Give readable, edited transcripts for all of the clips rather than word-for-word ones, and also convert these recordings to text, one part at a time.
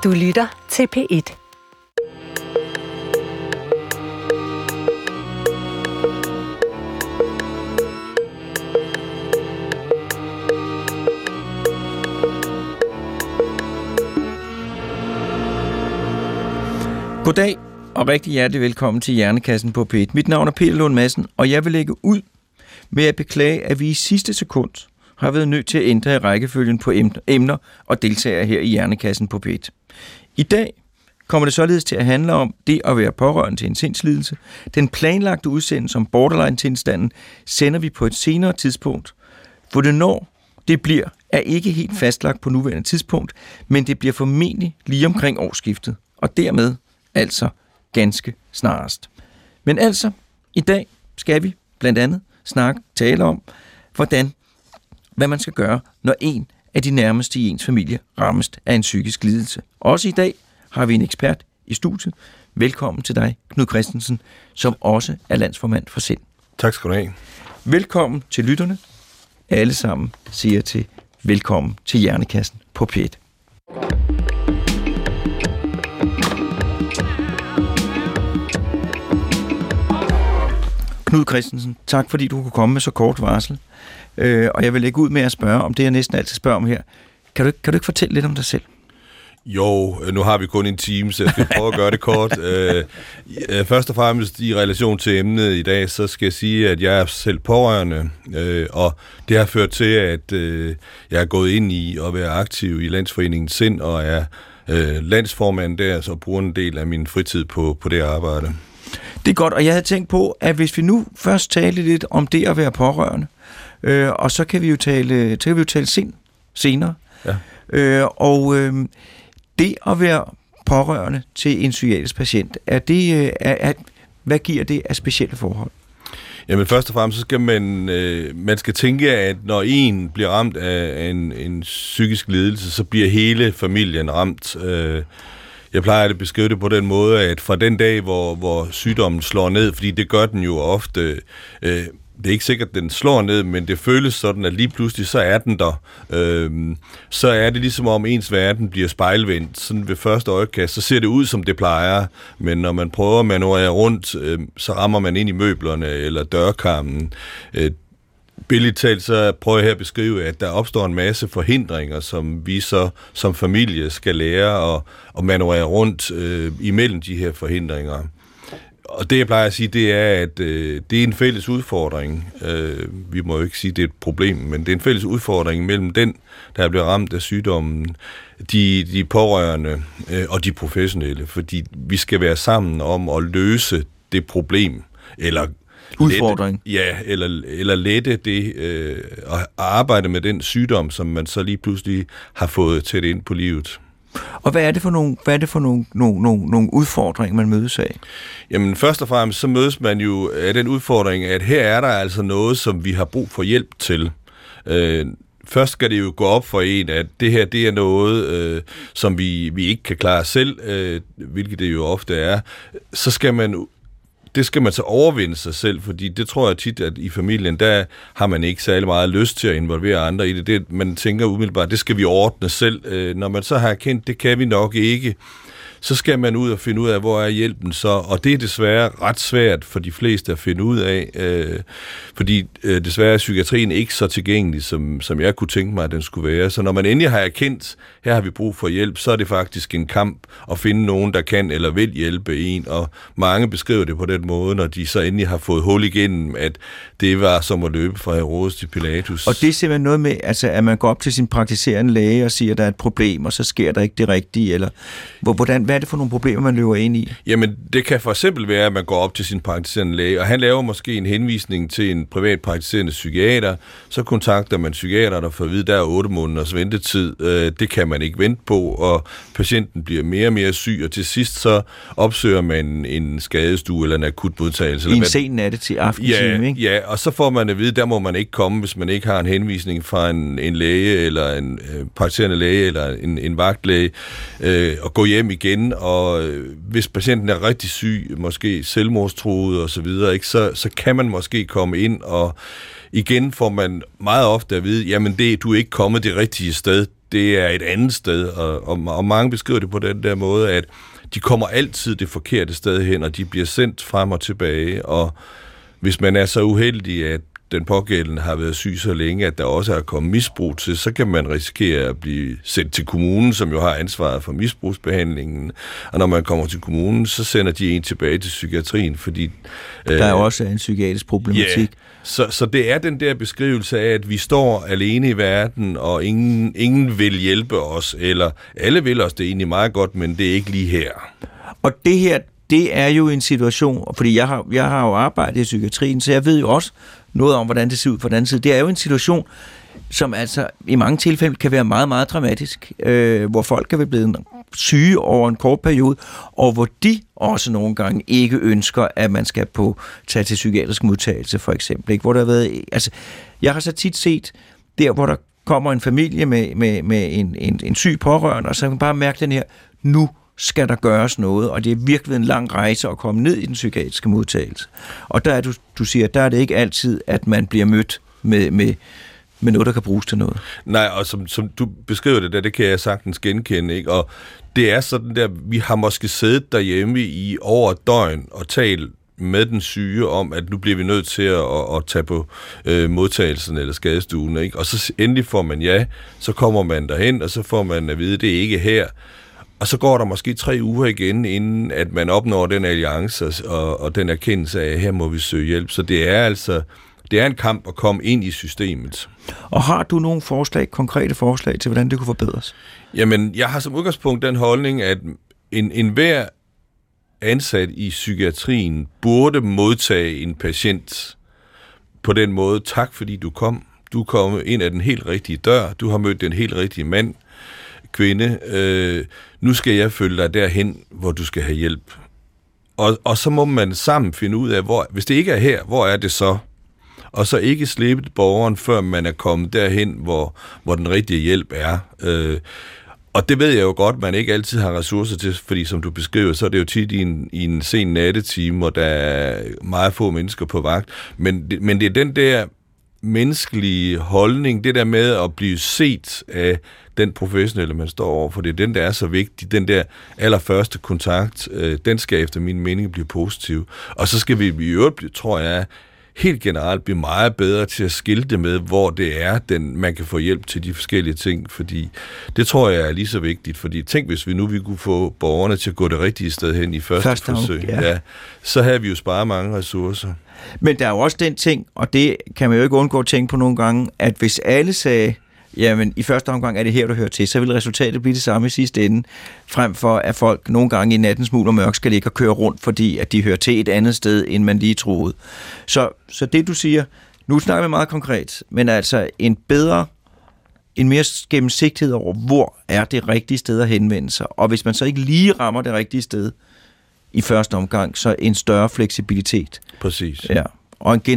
Du lytter til P1. Goddag og rigtig hjertelig velkommen til Hjernekassen på P1. Mit navn er Peter Lund Madsen, og jeg vil lægge ud med at beklage, at vi i sidste sekund har været nødt til at ændre i rækkefølgen på emner og deltagere her i Hjernekassen på P1. I dag kommer det således til at handle om det at være pårørende til en sindslidelse. Den planlagte udsendelse om borderline-tilstanden sender vi på et senere tidspunkt, for det når det bliver, er ikke helt fastlagt på nuværende tidspunkt, men det bliver formentlig lige omkring årsskiftet, og dermed altså ganske snarest. Men altså, i dag skal vi blandt andet tale om, hvad man skal gøre, når en af de nærmeste i ens familie rammes af en psykisk lidelse. Også i dag har vi en ekspert i studiet. Velkommen til dig, Knud Christensen, som også er landsformand for SIND. Tak skal du have. Velkommen til lytterne. Alle sammen siger til velkommen til Hjernekassen på P1. Knud Christensen, tak fordi du kunne komme med så kort varsel. Og jeg vil lægge ud med at spørge om det, jeg næsten altid spørger om her. Kan du ikke fortælle lidt om dig selv? Jo, nu har vi kun en time, så jeg skal prøve at gøre det kort. Først og fremmest i relation til emnet i dag, så skal jeg sige, at jeg er selv pårørende, og det har ført til, at jeg er gået ind i at være aktiv i Landsforeningen SIND, og er landsformand der, så bruger en del af min fritid på det arbejde. Det er godt, og jeg havde tænkt på, at hvis vi nu først taler lidt om det at være pårørende, og så kan vi jo tale SIND senere. Ja. Det at være pårørende til en psykiatrisk patient, hvad giver det af specielle forhold? Jamen først og fremmest så skal man skal tænke, at når en bliver ramt af en psykisk lidelse, så bliver hele familien ramt. Jeg plejer at beskrive det på den måde, at fra den dag, hvor sygdommen slår ned, fordi det gør den jo ofte, det er ikke sikkert, at den slår ned, men det føles sådan, at lige pludselig så er den der. Så er det ligesom om ens verden bliver spejlvendt. Sådan ved første øjekast, så ser det ud, som det plejer. Men når man prøver at manøvrere rundt, så rammer man ind i møblerne eller dørkarmen. Billigt talt, så prøver jeg her at beskrive, at der opstår en masse forhindringer, som vi så som familie skal lære at manøvrere rundt imellem de her forhindringer. Og det, jeg plejer at sige, det er, at det er en fælles udfordring. Vi må jo ikke sige, at det er et problem, men det er en fælles udfordring mellem den, der bliver ramt af sygdommen, de pårørende og de professionelle, fordi vi skal være sammen om at løse det problem, eller udfordring. Eller lette det og arbejde med den sygdom, som man så lige pludselig har fået tæt ind på livet. Og hvad er det for nogle udfordringer, man mødes af? Jamen først og fremmest så mødes man jo af den udfordring, at her er der altså noget, som vi har brug for hjælp til. Først skal det jo gå op for en, at det her, det er noget, som vi ikke kan klare selv, hvilket det jo ofte er. Så skal man så overvinde sig selv, fordi det tror jeg tit, at i familien, der har man ikke særlig meget lyst til at involvere andre i det. Man tænker umiddelbart, det skal vi ordne selv. Når man så har erkendt, det kan vi nok ikke, så skal man ud og finde ud af, hvor er hjælpen så, og det er desværre ret svært for de fleste at finde ud af, fordi desværre er psykiatrien ikke så tilgængelig, som jeg kunne tænke mig, at den skulle være. Så når man endelig har erkendt, her har vi brug for hjælp, så er det faktisk en kamp at finde nogen, der kan eller vil hjælpe en, og mange beskriver det på den måde, når de så endelig har fået hul igennem, at det var som at løbe fra Herodes til Pilatus. Og det er simpelthen noget med, altså, at man går op til sin praktiserende læge og siger, at der er et problem, og så sker der ikke det rigtige, eller hvad er det for nogle problemer, man løber ind i? Jamen, det kan for eksempel være, at man går op til sin praktiserende læge, og han laver måske en henvisning til en privat praktiserende psykiater, så kontakter man psykiater, der får at vide, at der er 8 måneders ventetid. Det kan man ikke vente på, og patienten bliver mere og mere syg, og til sidst så opsøger man en skadestue eller en akutmodtagelse. I en sen natte til aftentime, ikke? Ja, og så får man at vide, der må man ikke komme, hvis man ikke har en henvisning fra en læge, eller en praktiserende læge, eller en vagtlæge, og gå hjem igen, og hvis patienten er rigtig syg, måske selvmordstruet og så videre, ikke, så kan man måske komme ind, og igen får man meget ofte at vide, jamen du er ikke kommet det rigtige sted. det er et andet sted, og mange beskriver det på den der måde, at de kommer altid det forkerte sted hen, og de bliver sendt frem og tilbage, og hvis man er så uheldig, at den pågældende har været syg så længe, at der også er kommet misbrug til, så kan man risikere at blive sendt til kommunen, som jo har ansvaret for misbrugsbehandlingen. Og når man kommer til kommunen, så sender de en tilbage til psykiatrien, fordi... Der er også en psykiatrisk problematik. Yeah. Så det er den der beskrivelse af, at vi står alene i verden, og ingen vil hjælpe os, eller alle vil os, det er egentlig meget godt, men det er ikke lige her. Og det her, det er jo en situation, fordi jeg har jo arbejdet i psykiatrien, så jeg ved jo også noget om, hvordan det ser ud på den anden side. Det er jo en situation, som altså i mange tilfælde kan være meget, meget dramatisk, hvor folk kan være blevet syge over en kort periode, og hvor de også nogle gange ikke ønsker, at man skal tage til psykiatrisk modtagelse, for eksempel. Ikke? Hvor der har været, altså, jeg har så tit set der, hvor der kommer en familie med en syg pårørende, og så kan man bare mærke den her, nu skal der gøres noget, og det er virkelig en lang rejse at komme ned i den psykiatriske modtagelse. Og der er du siger, der er det ikke altid, at man bliver mødt med noget, der kan bruges til noget. Nej, og som du beskriver det der, det kan jeg sagtens genkende, ikke? Og det er sådan der, vi har måske siddet derhjemme i over et døgn og talt med den syge om, at nu bliver vi nødt til at tage på modtagelsen eller skadestuen, ikke? Og så endelig får man ja, så kommer man derhen, og så får man at vide, at det er ikke her. Og så går der måske 3 uger igen, inden at man opnår den alliance og den erkendelse af, at her må vi søge hjælp. Så det er en kamp at komme ind i systemet. Og har du nogle konkrete forslag til, hvordan det kunne forbedres? Jamen, jeg har som udgangspunkt den holdning, at enhver ansat i psykiatrien burde modtage en patient på den måde. Tak fordi du kom. Du er kommet ind ad den helt rigtige dør. Du har mødt den helt rigtige mand, kvinde. Nu skal jeg følge dig derhen, hvor du skal have hjælp. Og så må man sammen finde ud af, hvis det ikke er her, hvor er det så? Og så ikke slippe borgeren, før man er kommet derhen, hvor den rigtige hjælp er. Og det ved jeg jo godt, man ikke altid har ressourcer til, fordi som du beskriver, så er det jo tit i en sen nattetime, hvor der er meget få mennesker på vagt. Men det er den der menneskelige holdning, det der med at blive set af den professionelle, man står over, for det er den, der er så vigtig. Den der allerførste kontakt, den skal efter min mening blive positiv. Og så skal vi i øvrigt, tror jeg, helt generelt blive meget bedre til at skilte med, hvor det er, man kan få hjælp til de forskellige ting, fordi det tror jeg er lige så vigtigt, fordi tænk, hvis vi kunne få borgerne til at gå det rigtige sted hen i første forsøg, ja, så havde vi jo sparet mange ressourcer. Men der er jo også den ting, og det kan man jo ikke undgå at tænke på nogle gange, at hvis alle sagde, jamen i første omgang er det her, du hører til, så vil resultatet blive det samme i sidste ende, frem for at folk nogle gange i nattens mulm og mørk skal ligge og køre rundt, fordi at de hører til et andet sted, end man lige troede. Så det du siger, nu snakker vi meget konkret, men altså en mere gennemsigtighed over, hvor er det rigtige sted at henvende sig, og hvis man så ikke lige rammer det rigtige sted i første omgang, så en større fleksibilitet. Præcis. Ja. Og det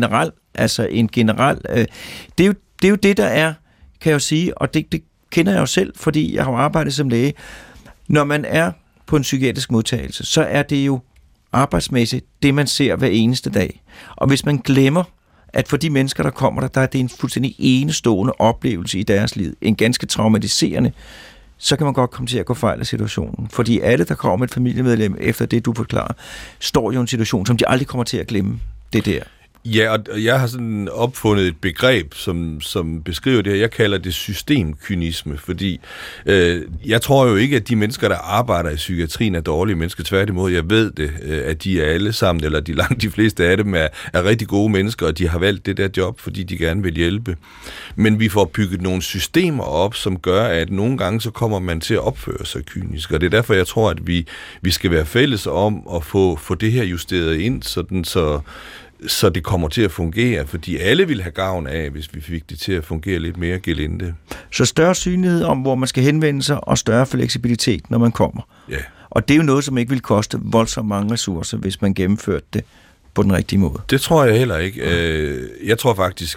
er jo det, der er, kan jeg jo sige, og det kender jeg jo selv, fordi jeg har arbejdet som læge. Når man er på en psykiatrisk modtagelse, så er det jo arbejdsmæssigt det, man ser hver eneste dag. Og hvis man glemmer, at for de mennesker, der kommer der er det en fuldstændig enestående oplevelse i deres liv, en ganske traumatiserende, så kan man godt komme til at gå fejl af situationen. Fordi alle, der kommer med et familiemedlem, efter det, du forklarer, står jo i en situation, som de aldrig kommer til at glemme. Det der. Ja, og jeg har sådan opfundet et begreb, som beskriver det her. Jeg kalder det systemkynisme, fordi jeg tror jo ikke, at de mennesker, der arbejder i psykiatrien, er dårlige mennesker. Tværtimod, jeg ved det, at de er alle sammen, eller langt de fleste af dem, er rigtig gode mennesker, og de har valgt det der job, fordi de gerne vil hjælpe. Men vi får bygget nogle systemer op, som gør, at nogle gange så kommer man til at opføre sig kynisk. Og det er derfor, jeg tror, at vi skal være fælles om at få det her justeret ind, så det kommer til at fungere, fordi alle vil have gavn af, hvis vi fik det til at fungere lidt mere gelinde. Så større synlighed om, hvor man skal henvende sig, og større fleksibilitet, når man kommer. Ja. Og det er jo noget, som ikke vil koste voldsomt mange ressourcer, hvis man gennemførte det på den rigtige måde. Det tror jeg heller ikke. Jeg tror faktisk,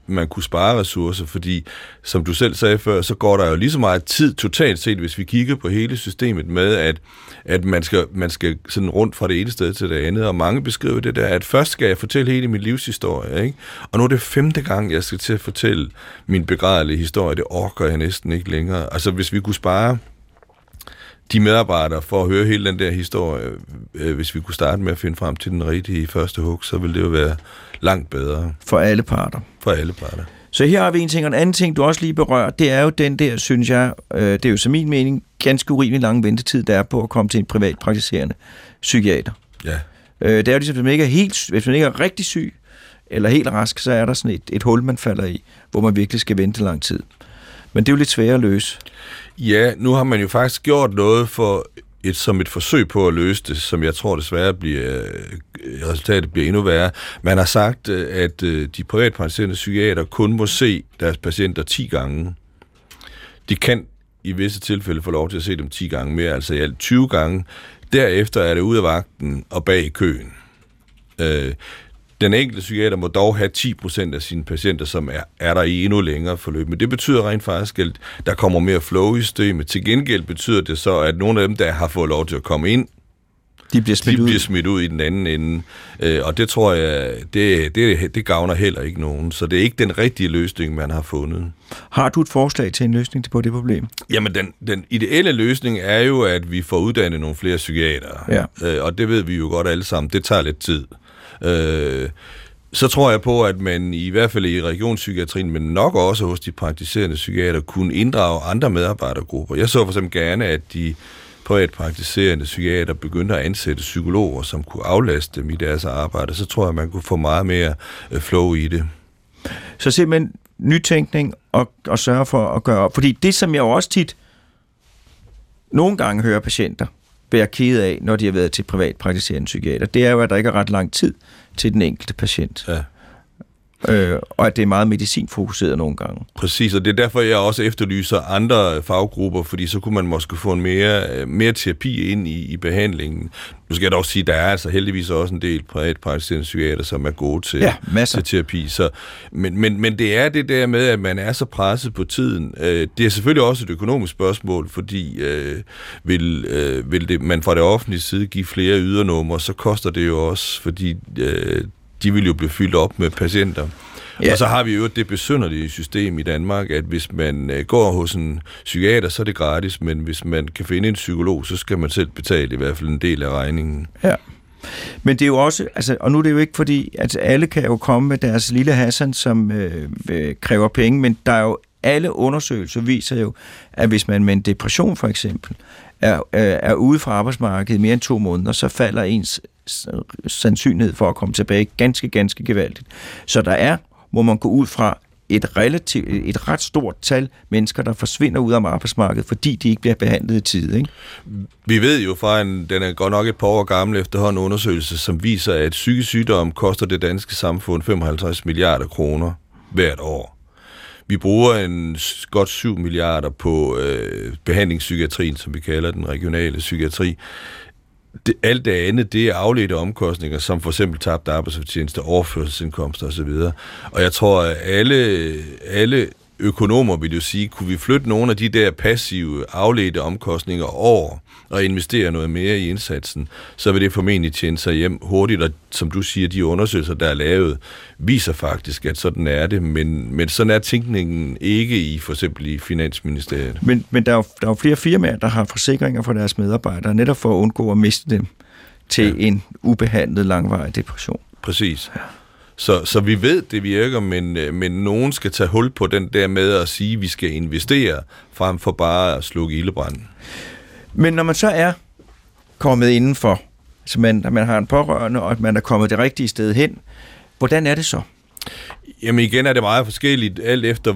man kunne spare ressourcer, fordi, som du selv sagde før, så går der jo lige så meget tid totalt set, hvis vi kigger på hele systemet med, at man skal sådan rundt fra det ene sted til det andet, og mange beskriver det der, at først skal jeg fortælle hele min livshistorie, ikke? Og nu er det 5. gang, jeg skal til at fortælle min begrædelige historie, det orker jeg næsten ikke længere. Altså, hvis vi kunne spare de medarbejdere for at høre hele den der historie, hvis vi kunne starte med at finde frem til den rigtige første hug, så ville det jo være langt bedre. For alle parter. For alle parter. Så her har vi en ting, og en anden ting, du også lige berører, det er jo den der, synes jeg, det er jo som min mening, ganske urimelig lang ventetid, der er på at komme til en privat praktiserende psykiater. Ja. Det er jo ligesom, hvis man ikke er rigtig syg, eller helt rask, så er der sådan et hul, man falder i, hvor man virkelig skal vente lang tid. Men det er jo lidt svært at løse. Ja, nu har man jo faktisk gjort noget som et forsøg på at løse det, som jeg tror desværre resultatet bliver endnu værre. Man har sagt, at de privatpraktiserende psykiater kun må se deres patienter 10 gange. De kan i visse tilfælde få lov til at se dem 10 gange mere, altså i alt 20 gange. Derefter er det ud af vagten og bag i køen. Den enkelte psykiater må dog have 10% af sine patienter, som er der i endnu længere forløb. Men det betyder rent faktisk, at der kommer mere flow i systemet. Til gengæld betyder det så, at nogle af dem, der har fået lov til at komme ind, de bliver smidt ud i den anden ende. Og det tror jeg, det gavner heller ikke nogen. Så det er ikke den rigtige løsning, man har fundet. Har du et forslag til en løsning på det problem? Jamen, den ideelle løsning er jo, at vi får uddannet nogle flere psykiatere. Ja. Og det ved vi jo godt alle sammen. Det tager lidt tid. Så tror jeg på, at man i hvert fald i regionspsykiatrien, men nok også hos de praktiserende psykiater, kunne inddrage andre medarbejdergrupper. Jeg så for eksempel gerne, at de privatpraktiserende psykiater begyndte at ansætte psykologer, som kunne aflaste dem i deres arbejde. Så tror jeg, man kunne få meget mere flow i det. Så simpelthen nytænkning og sørge for at gøre op. Fordi det, som jeg også tit nogle gange hører patienter være ked af, når de har været til privatpraktiserende psykiater, det er jo, at der ikke er ret lang tid til den enkelte patient. Ja. Og at det er meget medicinfokuseret nogle gange. Præcis, og det er derfor, jeg også efterlyser andre faggrupper, fordi så kunne man måske få en mere terapi ind i behandlingen. Nu skal jeg dog sige, at der er altså heldigvis også en del privatpraktiserende psykiater, som er gode til terapi. Så, men det er det der med, at man er så presset på tiden. Det er selvfølgelig også et økonomisk spørgsmål, fordi vil man fra det offentlige side give flere ydernumre, så koster det jo også, fordi de vil jo blive fyldt op med patienter. Ja. Og så har vi jo det besynderlige system i Danmark, at hvis man går hos en psykiater, så er det gratis, men hvis man kan finde en psykolog, så skal man selv betale i hvert fald en del af regningen. Ja. Men det er jo også, altså, og nu er det jo ikke fordi, at alle kan jo komme med deres lille Hassan, som kræver penge, men der er jo alle undersøgelser viser jo, at hvis man med en depression for eksempel er ude fra arbejdsmarkedet mere end 2 måneder, så falder ens sandsynlighed for at komme tilbage ganske, ganske gevaldigt. Så der er, må man gå ud fra, et ret stort tal mennesker, der forsvinder ud af arbejdsmarkedet, fordi de ikke bliver behandlet i tide, ikke? Vi ved jo fra den er godt nok et par år gammel efterhånden undersøgelse, som viser, at psykisk sygdom koster det danske samfund 55 milliarder kroner hvert år. Vi bruger godt 7 milliarder på behandlingspsykiatrien, som vi kalder den regionale psykiatri. Alt det andet, det er afledte omkostninger, som for eksempel tabt arbejdsfortjeneste, overførselsindkomster osv. Og jeg tror, at alle økonomer vil jo sige, kunne vi flytte nogle af de der passive, afledte omkostninger over og investere noget mere i indsatsen, så vil det formentlig tjene sig hjem hurtigt, og som du siger, de undersøgelser, der er lavet, viser faktisk, at sådan er det, men sådan er tænkningen ikke i for eksempel i Finansministeriet. Men der er jo flere firmaer, der har forsikringer for deres medarbejdere, netop for at undgå at miste dem til en ubehandlet langvarig depression. Præcis. Ja. Så vi ved, det virker, men nogen skal tage hul på den der med at sige, at vi skal investere, frem for bare at slukke ildebranden. Men når man så er kommet indenfor, så man har en pårørende, og at man er kommet det rigtige sted hen, hvordan er det så? Jamen igen er det meget forskelligt, alt efter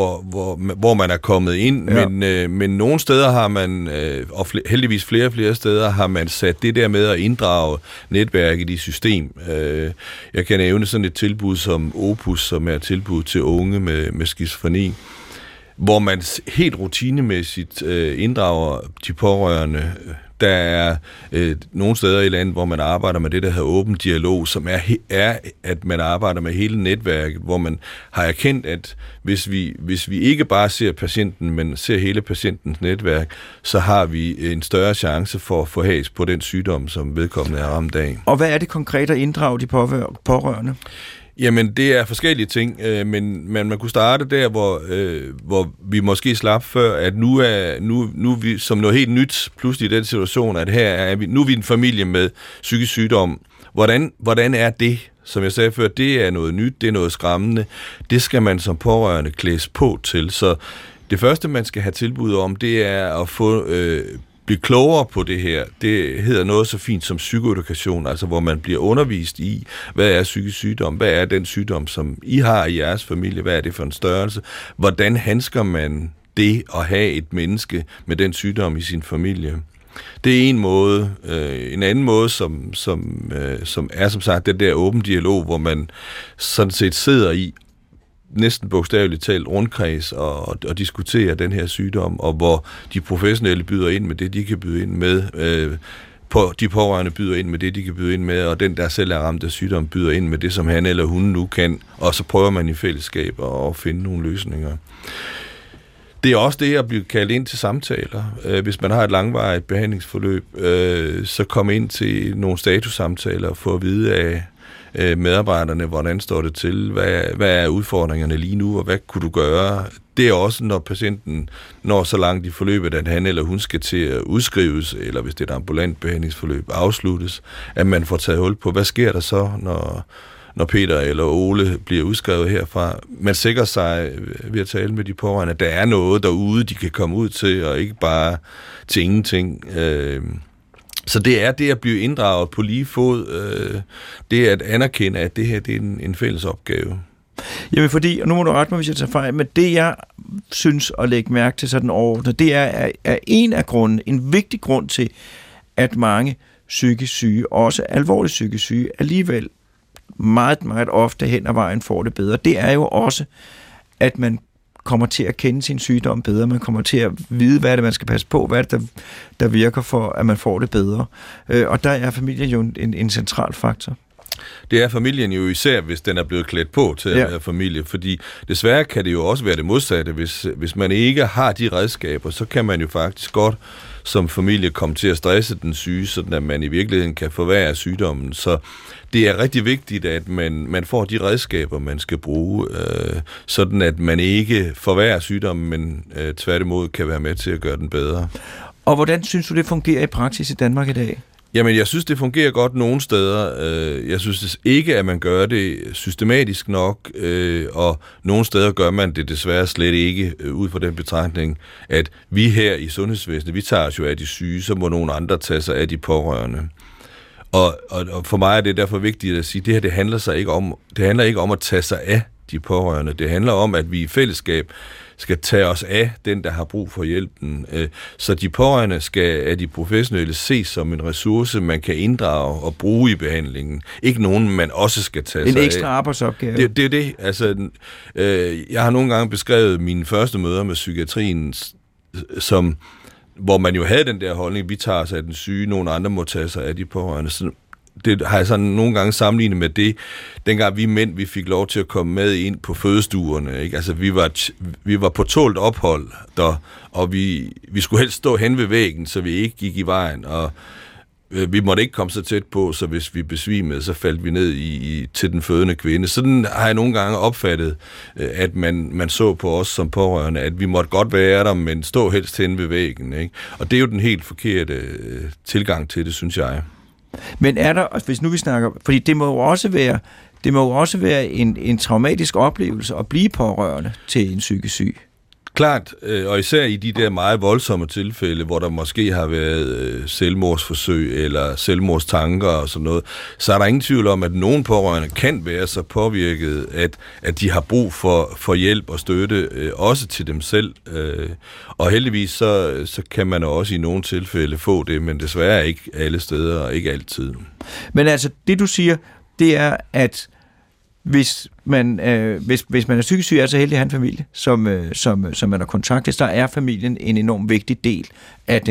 hvor man er kommet ind, ja. Men nogle steder har man, og heldigvis flere steder, har man sat det der med at inddrage netværket i system. Jeg kan nævne sådan et tilbud som Opus, som er et tilbud til unge med skizofreni, hvor man helt rutinemæssigt inddrager de pårørende Der er nogle steder i landet, hvor man arbejder med det, der hedder åben dialog, som er, at man arbejder med hele netværket, hvor man har erkendt, at hvis vi ikke bare ser patienten, men ser hele patientens netværk, så har vi en større chance for at få has på den sygdom, som vedkommende er ramt af. Og hvad er det konkret at inddrage de pårørende? Jamen, det er forskellige ting, men man kunne starte der, hvor vi måske slap før, at nu er vi som noget helt nyt pludselig i den situation, at her er nu er vi en familie med psykisk sygdom. Hvordan er det? Som jeg sagde før, det er noget nyt, det er noget skræmmende. Det skal man som pårørende klædes på til. Så det første, man skal have tilbud om, det er at få blive klogere på det her. Det hedder noget så fint som psykoedukation, altså hvor man bliver undervist i, hvad er psykisk sygdom, hvad er den sygdom, som I har i jeres familie, hvad er det for en størrelse, hvordan handsker man det at have et menneske med den sygdom i sin familie. Det er en måde. En anden måde, som er som sagt den der åben dialog, hvor man sådan set sidder i næsten bogstaveligt talt rundkreds og diskuterer den her sygdom, og hvor de professionelle byder ind med det, de kan byde ind med, de pårørende byder ind med det, de kan byde ind med, og den, der selv er ramt af sygdom, byder ind med det, som han eller hun nu kan, og så prøver man i fællesskab at finde nogle løsninger. Det er også det at blive kaldt ind til samtaler. Hvis man har et langvarigt behandlingsforløb, så komme ind til nogle statussamtaler for at vide af medarbejderne, hvordan står det til, hvad er udfordringerne lige nu, og hvad kunne du gøre? Det er også, når patienten når så langt i forløbet, at han eller hun skal til at udskrives, eller hvis det er et ambulant behandlingsforløb, afsluttes, at man får taget hul på, hvad sker der så, når Peter eller Ole bliver udskrevet herfra. Man sikrer sig ved at tale med de pårørende, at der er noget derude, de kan komme ud til, og ikke bare til ingenting. Så det er det at blive inddraget på lige fod, det er at anerkende, at det her det er en fælles opgave. Jamen fordi, og nu må du rette mig, hvis jeg tager fejl, men det jeg synes at lægge mærke til sådan overordnet, det er en af grunden, en vigtig grund til, at mange psykisk syge, også alvorligt psykisk syge, alligevel meget, meget ofte hen ad vejen får det bedre. Det er jo også, at man kommer til at kende sin sygdom bedre, man kommer til at vide, hvad er det, man skal passe på, hvad er det, der virker for, at man får det bedre. Og der er familien jo en central faktor. Det er familien jo især, hvis den er blevet klædt på til at være familie, fordi desværre kan det jo også være det modsatte. Hvis man ikke har de redskaber, så kan man jo faktisk godt som familie komme til at stresse den syge, sådan at man i virkeligheden kan forværre sygdommen. Så det er rigtig vigtigt, at man får de redskaber, man skal bruge, sådan at man ikke forværrer sygdommen, men tværtimod kan være med til at gøre den bedre. Og hvordan synes du, det fungerer i praksis i Danmark i dag? Jamen, jeg synes, det fungerer godt nogle steder. Jeg synes ikke, at man gør det systematisk nok, og nogle steder gør man det desværre slet ikke, ud fra den betragtning, at vi her i sundhedsvæsenet, vi tager os jo af de syge, så må nogle andre tage sig af de pårørende. Og for mig er det derfor vigtigt at sige, at det her det handler ikke om at tage sig af de pårørende. Det handler om, at vi i fællesskab skal tage os af den, der har brug for hjælpen. Så de pårørende skal af de professionelle ses som en ressource, man kan inddrage og bruge i behandlingen. Ikke nogen, man også skal tage sig af. En ekstra arbejdsopgave. Det er det. Altså, jeg har nogle gange beskrevet mine første møder med psykiatrien, hvor man jo havde den der holdning, vi tager os af den syge, nogle andre må tage sig af de pårørende. Så det har jeg sådan nogle gange sammenlignet med det, dengang vi fik lov til at komme med ind på fødestuerne. Ikke? Altså, vi var på tålt ophold der, og vi skulle helst stå hen ved væggen, så vi ikke gik i vejen, og vi måtte ikke komme så tæt på, så hvis vi besvimede, så faldt vi ned til den fødende kvinde. Sådan har jeg nogle gange opfattet, at man så på os som pårørende, at vi måtte godt være der, men stå helst hen ved væggen. Ikke? Og det er jo den helt forkerte tilgang til det, synes jeg. Men er der, hvis nu vi snakker, fordi det må jo også være en traumatisk oplevelse at blive pårørende til en psykisk syg. Klart, og især i de der meget voldsomme tilfælde, hvor der måske har været selvmordsforsøg eller selvmordstanker og sådan noget, så er der ingen tvivl om, at nogle pårørende kan være så påvirket, at de har brug for hjælp og støtte, også til dem selv. Og heldigvis så kan man også i nogle tilfælde få det, men desværre ikke alle steder og ikke altid. Men altså, det du siger, det er, at hvis man er psykisk syg, er så heldig at have en familie, som man har kontakt til, så er familien en enorm vigtig del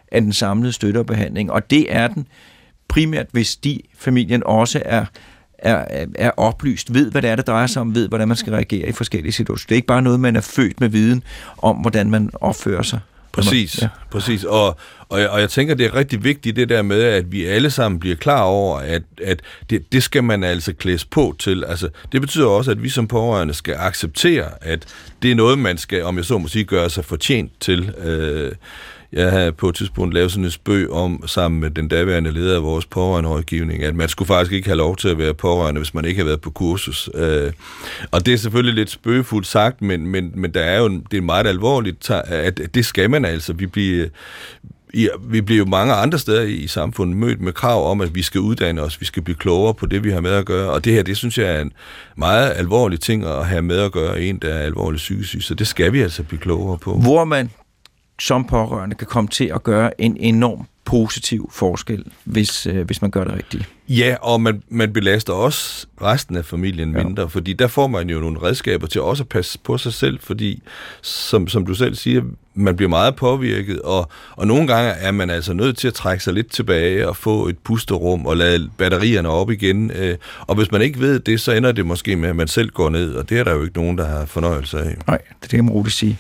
af den samlede støtte og behandling. Og det er den primært, hvis familien også er oplyst, ved, hvad det er, der drejer sig om, ved, hvordan man skal reagere i forskellige situationer. Det er ikke bare noget, man er født med viden om, hvordan man opfører sig. Præcis, præcis. Og jeg tænker, det er rigtig vigtigt det der med, at vi alle sammen bliver klar over, at det skal man altså klædes på til. Altså, det betyder også, at vi som pårørende skal acceptere, at det er noget, man skal, om jeg så må sige, gøre sig fortjent til. Jeg havde på et tidspunkt lavet sådan en spøg om, sammen med den daværende leder af vores pårørenderådgivning, at man skulle faktisk ikke have lov til at være pårørende, hvis man ikke har været på kursus. Og det er selvfølgelig lidt spøgefuldt sagt, men der er jo, det er meget alvorligt, at det skal man altså. Vi bliver jo mange andre steder i samfundet mødt med krav om, at vi skal uddanne os, vi skal blive klogere på det, vi har med at gøre. Og det her, det synes jeg er en meget alvorlig ting at have med at gøre, en, der er alvorligt psykisk syg. Så det skal vi altså blive klogere på. Hvor man som pårørende kan komme til at gøre en enorm positiv forskel, hvis man gør det rigtigt. Ja, og man belaster også resten af familien mindre, fordi der får man jo nogle redskaber til også at passe på sig selv, fordi, som du selv siger, man bliver meget påvirket, og nogle gange er man altså nødt til at trække sig lidt tilbage og få et pusterum og lade batterierne op igen. Og hvis man ikke ved det, så ender det måske med, at man selv går ned, og det er der jo ikke nogen, der har fornøjelse af. Nej, det kan man roligt sige.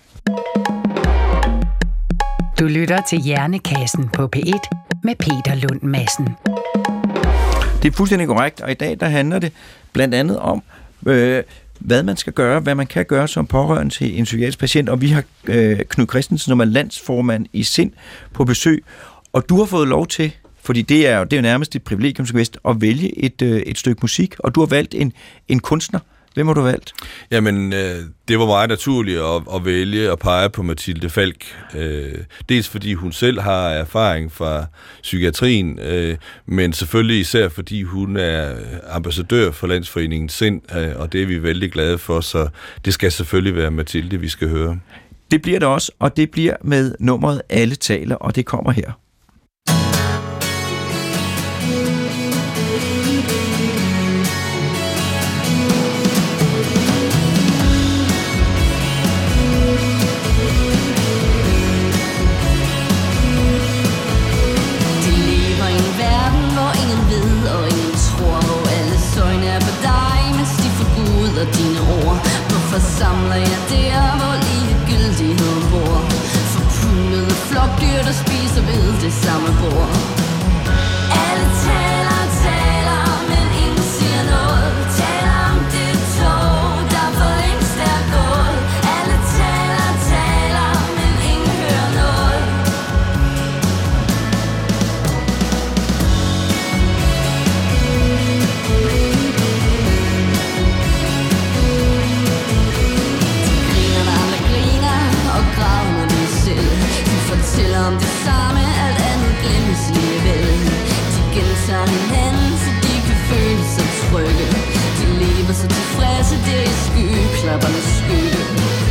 Du lytter til Hjernekassen på P1 med Peter Lund Madsen. Det er fuldstændig korrekt, og i dag der handler det blandt andet om, hvad man skal gøre, hvad man kan gøre som pårørende til en psykiatrisk patient, og vi har Knud Christensen, som er landsformand i SIND, på besøg, og du har fået lov til, fordi det er jo nærmest et privilegium som gæst, at vælge et stykke musik, og du har valgt en kunstner. Hvem har du valgt? Jamen, det var meget naturligt at vælge og pege på Mathilde Falk. Dels fordi hun selv har erfaring fra psykiatrien, men selvfølgelig især fordi hun er ambassadør for Landsforeningen SIND, og det er vi vældig glade for, så det skal selvfølgelig være Mathilde, vi skal høre. Det bliver det også, og det bliver med nummeret Alle taler, og det kommer her. Samler jeg der, hvor ligegyldighed bor. Forpulede flokdyr, der spiser ved det samme bord. Alle taler, men ingen siger noget. Taler om det tog, der for længst er gået. Alle taler, men ingen hører noget. Fortæller om det samme, alt andet glemmes alligevel. De gentager hinanden, så de kan føle sig trygge. De lever så tilfredse der i skyklappernes skygge.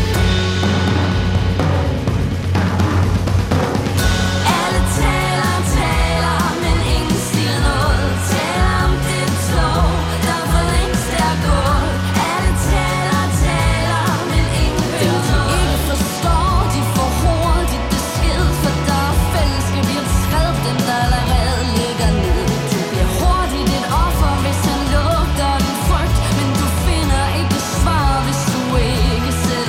Alle taler, men ingen siger noget. Taler om det tog, der for længst er gået. Alle taler, men ingen hører noget. Dem, de ikke forstår, de får hurtigt besked, for der er fællesskab i et skred, dem der allerede ligger ned. Du bliver hurtigt et offer, hvis han lugter din frygt, men du finder ikke svar, hvis du ikke selv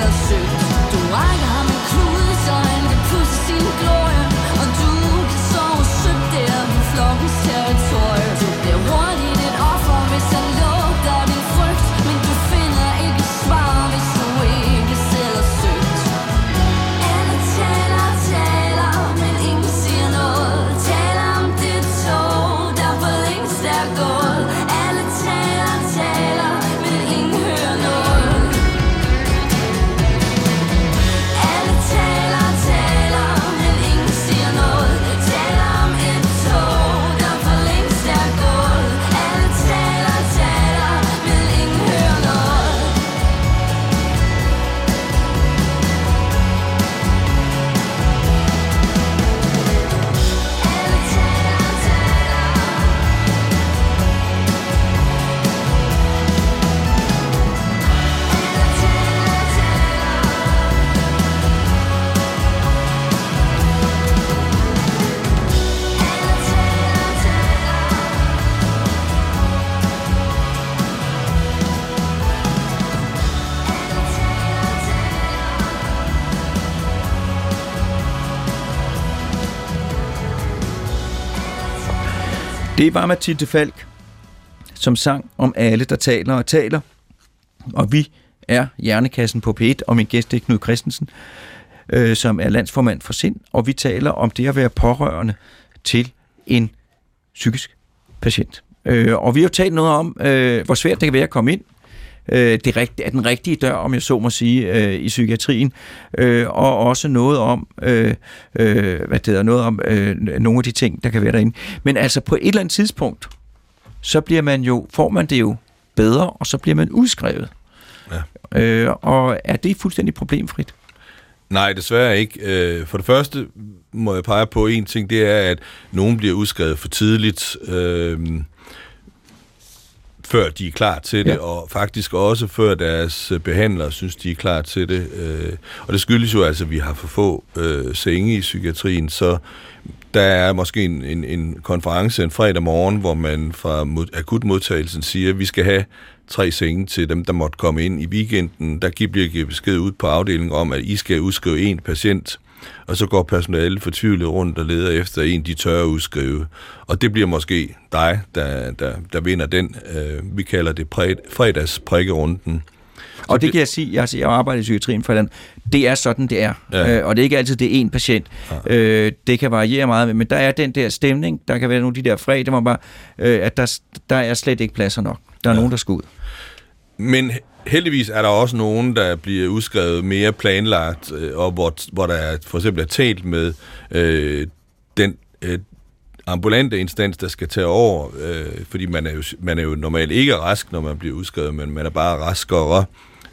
Det var Mathilde Falk, som sang om alle, der taler og taler. Og vi er Hjernekassen på P1, og min gæst er Knud Christensen, som er landsformand for SIND, og vi taler om det at være pårørende til en psykisk patient. Og vi har jo talt noget om, hvor svært det kan være at komme ind. Det er den rigtige dør, om jeg så må sige, i psykiatrien, og også noget om, nogle af de ting, der kan være derinde. Men altså på et eller andet tidspunkt, så får man det jo bedre, og så bliver man udskrevet. Ja. Og er det fuldstændig problemfrit? Nej, desværre ikke. For det første må jeg pege på en ting, det er, at nogen bliver udskrevet for tidligt, før de er klar til det, og faktisk også før deres behandlere synes, de er klar til det. Og det skyldes jo altså, at vi har for få senge i psykiatrien, så der er måske en konference en fredag morgen, hvor man fra akutmodtagelsen siger, at vi skal have 3 senge til dem, der måtte komme ind i weekenden. Der bliver givet besked ud på afdelingen om, at I skal udskrive en patient, og så går personalet fortvivlet rundt og leder efter en, de tør at udskrive. Og det bliver måske dig, der vinder den. Vi kalder det fredagsprikkerunden. Og det kan jeg sige, jeg arbejder i psykiatrien for det er sådan, det er. Ja. Og det er ikke altid, det er én patient. Ja. Det kan variere meget, men der er den der stemning, der kan være nogle af de der fred, det må bare, at der er slet ikke pladser nok. Der er nogen, der skal ud. Men heldigvis er der også nogen, der bliver udskrevet mere planlagt, og hvor der for eksempel er talt med den ambulante instans, der skal tage over, fordi man er jo normalt ikke rask, når man bliver udskrevet, men man er bare raskere.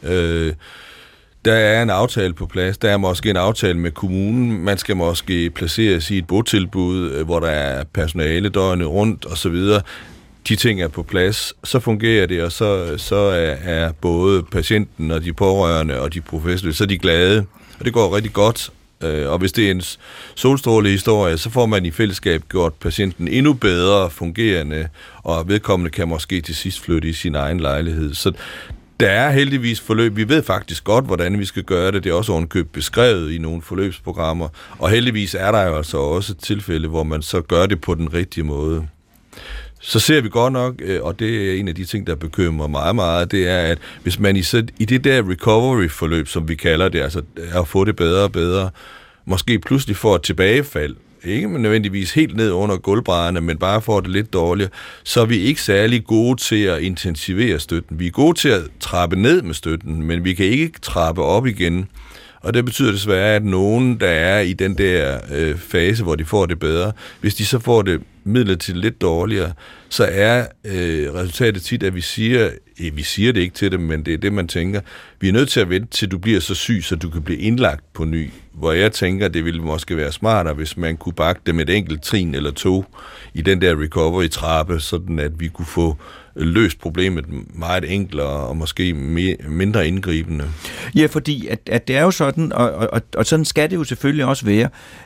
Der er en aftale på plads. Der er måske en aftale med kommunen. Man skal måske placeres i et botilbud, hvor der er personale døgnet rundt osv. De ting er på plads, så fungerer det, og så er både patienten og de pårørende og de professionelle, så er de glade, og det går rigtig godt. Og hvis det er en solstrålehistorie, så får man i fællesskab gjort patienten endnu bedre fungerende, og vedkommende kan måske til sidst flytte i sin egen lejlighed. Så der er heldigvis forløb. Vi ved faktisk godt, hvordan vi skal gøre det. Det er også ovenkøbet beskrevet i nogle forløbsprogrammer, og heldigvis er der jo altså også tilfælde, hvor man så gør det på den rigtige måde. Så ser vi godt nok, og det er en af de ting, der bekymrer mig meget, det er, at hvis man i det der recovery-forløb, som vi kalder det, altså at få det bedre og bedre, måske pludselig får et tilbagefald, ikke nødvendigvis helt ned under gulvbrædderne, men bare får det lidt dårligere, så er vi ikke særlig gode til at intensivere støtten. Vi er gode til at trappe ned med støtten, men vi kan ikke trappe op igen. Og det betyder desværre, at nogen, der er i den der fase, hvor de får det bedre, hvis de så får det midlertidigt lidt dårligere, så er resultatet tit, at vi siger det ikke til dem, men det er det, man tænker. Vi er nødt til at vente, til du bliver så syg, så du kan blive indlagt på ny. Hvor jeg tænker, det ville måske være smartere, hvis man kunne bakke dem et enkelt trin eller 2 i den der recovery-trappe, sådan at vi kunne få løst problemet meget enklere og måske mindre indgribende. Ja, fordi at det er jo sådan, og sådan skal det jo selvfølgelig også være,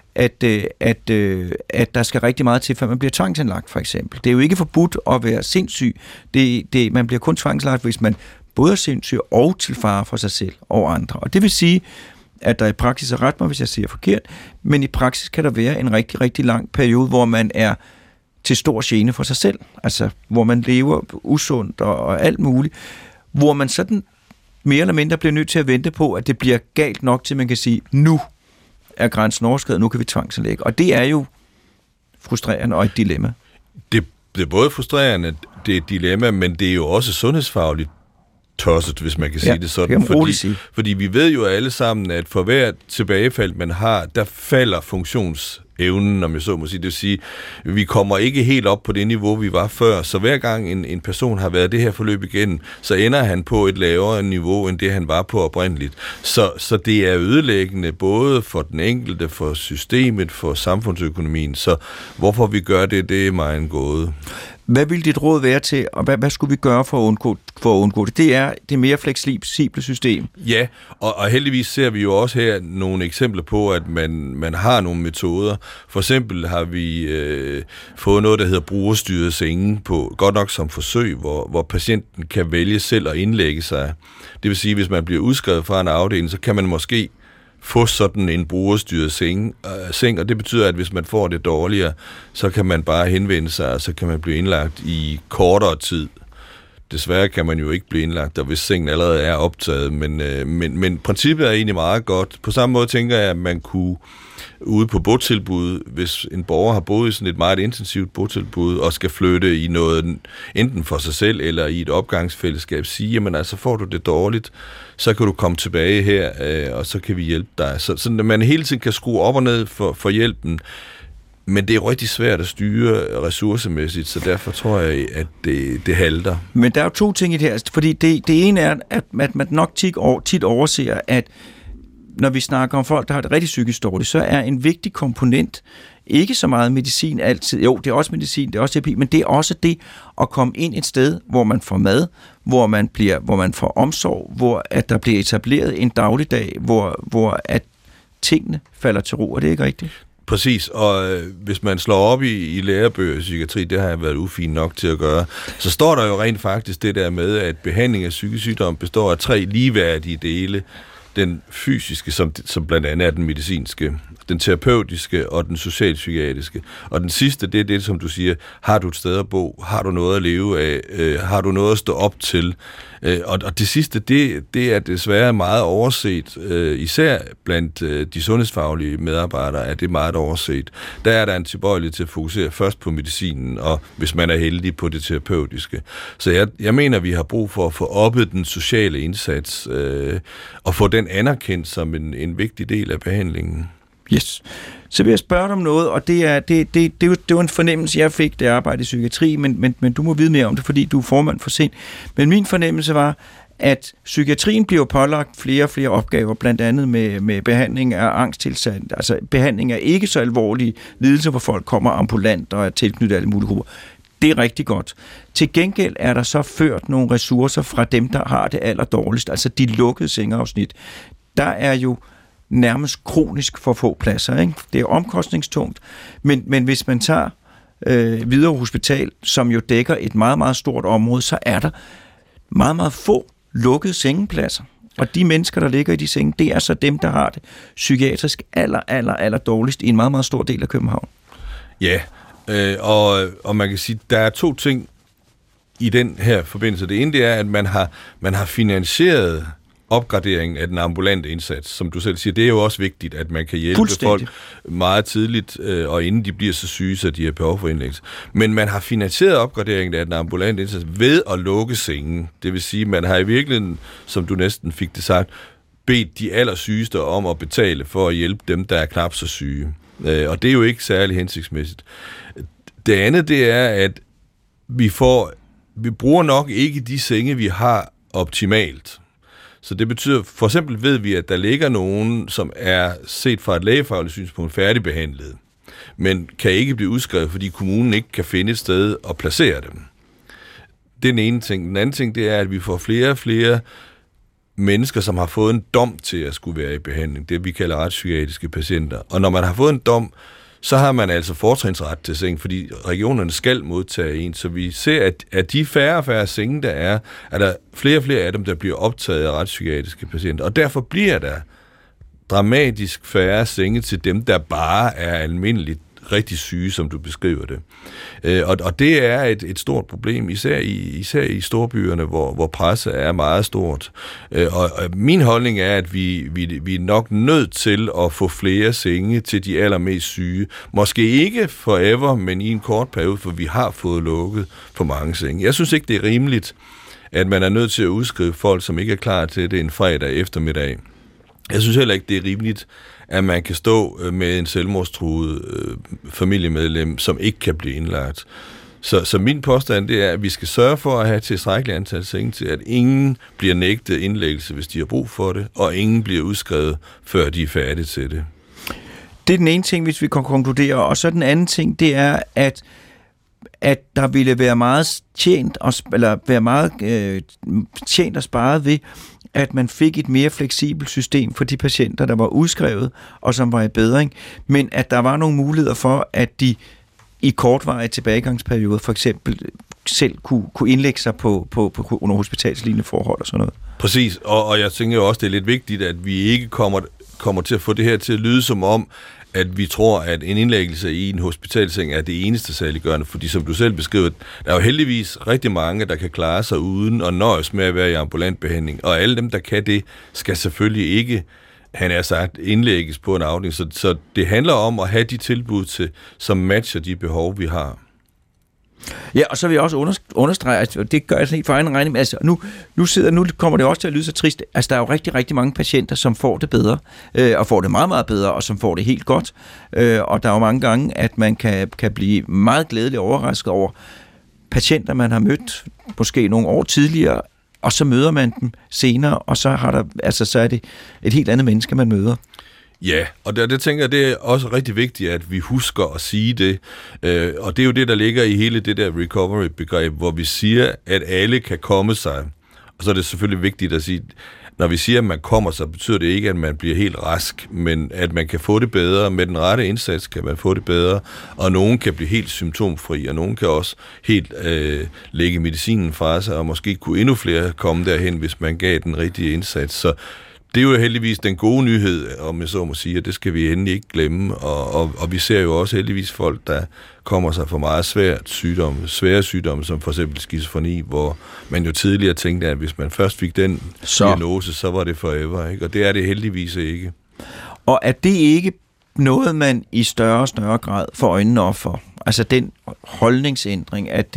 at der skal rigtig meget til, før man bliver tvangsindlagt, for eksempel. Det er jo ikke forbudt at være sindssyg. Man bliver kun tvangsindlagt, hvis man både er sindssyg og til fare for sig selv og andre. Og det vil sige, at der i praksis er ret mig, hvis jeg siger forkert, men i praksis kan der være en rigtig, rigtig lang periode, hvor man er til stor gene for sig selv, altså hvor man lever usundt og alt muligt, hvor man sådan mere eller mindre bliver nødt til at vente på, at det bliver galt nok til, man kan sige, nu er grænsen overskredet, nu kan vi tvangsindlægge. Og det er jo frustrerende og et dilemma. Det er både frustrerende, det er et dilemma, men det er jo også sundhedsfagligt tosset, hvis man kan sige det sådan. Fordi vi ved jo alle sammen, at for hvert tilbagefald, man har, der falder funktionsevnen, om jeg så må sige. Det vil sige, vi kommer ikke helt op på det niveau, vi var før. Så hver gang en person har været det her forløb igennem, så ender han på et lavere niveau, end det han var på oprindeligt. Så det er ødelæggende både for den enkelte, for systemet, for samfundsøkonomien. Så hvorfor vi gør det, det er mig en gåde. Hvad vil dit råd være til, og hvad skulle vi gøre for at undgå det? Det er det mere fleksible system. Ja, og heldigvis ser vi jo også her nogle eksempler på, at man har nogle metoder. For eksempel har vi fået noget, der hedder brugerstyret senge, på godt nok som forsøg, hvor patienten kan vælge selv at indlægge sig. Det vil sige, hvis man bliver udskrevet fra en afdeling, så kan man måske få sådan en brugerstyret seng, og det betyder, at hvis man får det dårligere, så kan man bare henvende sig, og så kan man blive indlagt i kortere tid. Desværre kan man jo ikke blive indlagt, og hvis sengen allerede er optaget, men princippet er egentlig meget godt. På samme måde tænker jeg, at man kunne ude på botilbud, hvis en borger har boet i sådan et meget intensivt botilbud og skal flytte i noget, enten for sig selv eller i et opgangsfællesskab, sige, jamen altså får du det dårligt, så kan du komme tilbage her, og så kan vi hjælpe dig. Så man hele tiden kan skrue op og ned for hjælpen, men det er rigtig svært at styre ressourcemæssigt, så derfor tror jeg, at det halter. Men der er jo to ting i det her, fordi det ene er, at man nok tit overser, at når vi snakker om folk, der har det rigtig psykisk dårligt, så er en vigtig komponent ikke så meget medicin altid. Jo, det er også medicin, det er også terapi, men det er også det at komme ind et sted, hvor man får mad, hvor man får omsorg, hvor at der bliver etableret en dagligdag, hvor at tingene falder til ro. Er det ikke rigtigt? Præcis, og hvis man slår op i lærebøger i psykiatri, det har jeg været ufin nok til at gøre, så står der jo rent faktisk det der med, at behandling af psykisk sygdom består af 3 ligeværdige dele. Den fysiske, som blandt andet er den medicinske, den terapeutiske og den socialpsykiatriske. Og den sidste, det er det, som du siger, har du et sted at bo, har du noget at leve af, har du noget at stå op til. Og det sidste, det er desværre meget overset, især blandt de sundhedsfaglige medarbejdere er det meget overset. Der er der en tilbøjelighed til at fokusere først på medicinen, og hvis man er heldig på det terapeutiske. Så jeg mener, vi har brug for at få oppet den sociale indsats, og få den anerkendt som en vigtig del af behandlingen. Yes. Så vil jeg spørge dig om noget, og det er jo en fornemmelse, jeg fik, da jeg arbejdede i psykiatri, men du må vide mere om det, fordi du er formand for SIND. Men min fornemmelse var, at psykiatrien bliver pålagt flere og flere opgaver, blandt andet med behandling af angsttilstand, altså behandling af ikke så alvorlige lidelser, hvor folk kommer ambulant og er tilknyttet alle mulige grupper. Det er rigtig godt. Til gengæld er der så ført nogle ressourcer fra dem, der har det allerdårligst, altså de lukkede sengeafsnit. Der er jo nærmest kronisk for få pladser, ikke? Det er omkostningstungt, men hvis man tager Hvidovre Hospital, som jo dækker et meget, meget stort område, så er der meget, meget få lukkede sengepladser. Og de mennesker, der ligger i de senge, det er så dem, der har det psykiatrisk aller dårligst i en meget, meget stor del af København. Ja, og man kan sige, der er 2 ting i den her forbindelse. Det ene, det er, at man har finansieret opgraderingen af den ambulante indsats. Som du selv siger, det er jo også vigtigt, at man kan hjælpe folk meget tidligt, og inden de bliver så syge, så de har behov for indlæggelse. Men man har finansieret opgraderingen af den ambulante indsats ved at lukke sengen. Det vil sige, man har i virkeligheden, som du næsten fik det sagt, bedt de allersygeste om at betale for at hjælpe dem, der er knap så syge. Og det er jo ikke særlig hensigtsmæssigt. Det andet, det er, at vi bruger nok ikke de senge, vi har optimalt. Så det betyder, for eksempel ved vi, at der ligger nogen, som er set fra et lægefagligt synspunkt færdigbehandlet, men kan ikke blive udskrevet, fordi kommunen ikke kan finde et sted at placere dem. Det er den ene ting. Den anden ting, det er, at vi får flere og flere mennesker, som har fået en dom til at skulle være i behandling. Det vi kalder retspsykiatriske patienter. Og når man har fået en dom, så har man altså fortrinsret til seng, fordi regionerne skal modtage en. Så vi ser, at de færre og færre senge, der er der flere og flere af dem, der bliver optaget af retspsykiatriske patienter. Og derfor bliver der dramatisk færre senge til dem, der bare er almindeligt rigtig syge, som du beskriver det. Og det er et stort problem, især i storbyerne, hvor presset er meget stort. Og min holdning er, at vi er nok nødt til at få flere senge til de allermest syge. Måske ikke forever, men i en kort periode, for vi har fået lukket for mange senge. Jeg synes ikke, det er rimeligt, at man er nødt til at udskrive folk, som ikke er klar til det en fredag eftermiddag. Jeg synes heller ikke, det er rimeligt, at man kan stå med en selvmordstruet familiemedlem, som ikke kan blive indlagt. Så min påstand, det er, at vi skal sørge for at have tilstrækkeligt antal senge til, at ingen bliver nægtet indlæggelse, hvis de har brug for det, og ingen bliver udskrevet, før de er færdige til det. Det er den ene ting, hvis vi kan konkludere. Og så den anden ting, det er, at der ville være meget tjent og sparet ved, at man fik et mere fleksibelt system for de patienter, der var udskrevet og som var i bedring, men at der var nogle muligheder for, at de i kortvarige tilbagegangsperioder for eksempel selv kunne indlægge sig på under hospitalslignende forhold og sådan noget. Præcis, og jeg tænker jo også, det er lidt vigtigt, at vi ikke kommer kommer til at få det her til at lyde som om, at vi tror, at en indlæggelse i en hospitalseng er det eneste saliggørende, fordi som du selv beskriver, der er jo heldigvis rigtig mange, der kan klare sig uden at nøjes med at være i ambulant behandling, og alle dem, der kan det, skal selvfølgelig ikke, han er sagt, indlægges på en afdeling, så det handler om at have de tilbud til, som matcher de behov, vi har. Ja, og så vil jeg også understrege, at det gør jeg sådan helt for egen regning. Altså, nu kommer det også til at lyde så trist. Altså, der er jo rigtig, rigtig mange patienter, som får det bedre, og får det meget, meget bedre, og som får det helt godt. Og der er jo mange gange, at man kan blive meget glædeligt overrasket over patienter, man har mødt måske nogle år tidligere, og så møder man dem senere, og så er det et helt andet menneske, man møder. Ja, og det tænker jeg, det er også rigtig vigtigt, at vi husker at sige det. Og det er jo det, der ligger i hele det der recovery-begreb, hvor vi siger, at alle kan komme sig. Og så er det selvfølgelig vigtigt at sige, når vi siger, at man kommer sig, betyder det ikke, at man bliver helt rask, men at man kan få det bedre. Med den rette indsats kan man få det bedre, og nogen kan blive helt symptomfri, og nogen kan også helt lægge medicinen fra sig, og måske kunne endnu flere komme derhen, hvis man gav den rigtige indsats. Så det er jo heldigvis den gode nyhed, om jeg så må sige, og det skal vi endelig ikke glemme. Og vi ser jo også heldigvis folk, der kommer sig for meget svære sygdomme, som for eksempel skizofreni, hvor man jo tidligere tænkte, at hvis man først fik den diagnose, så var det forever, ikke? Og det er det heldigvis ikke. Og er det ikke noget, man i større og større grad får øjnene op for? Altså den holdningsændring, at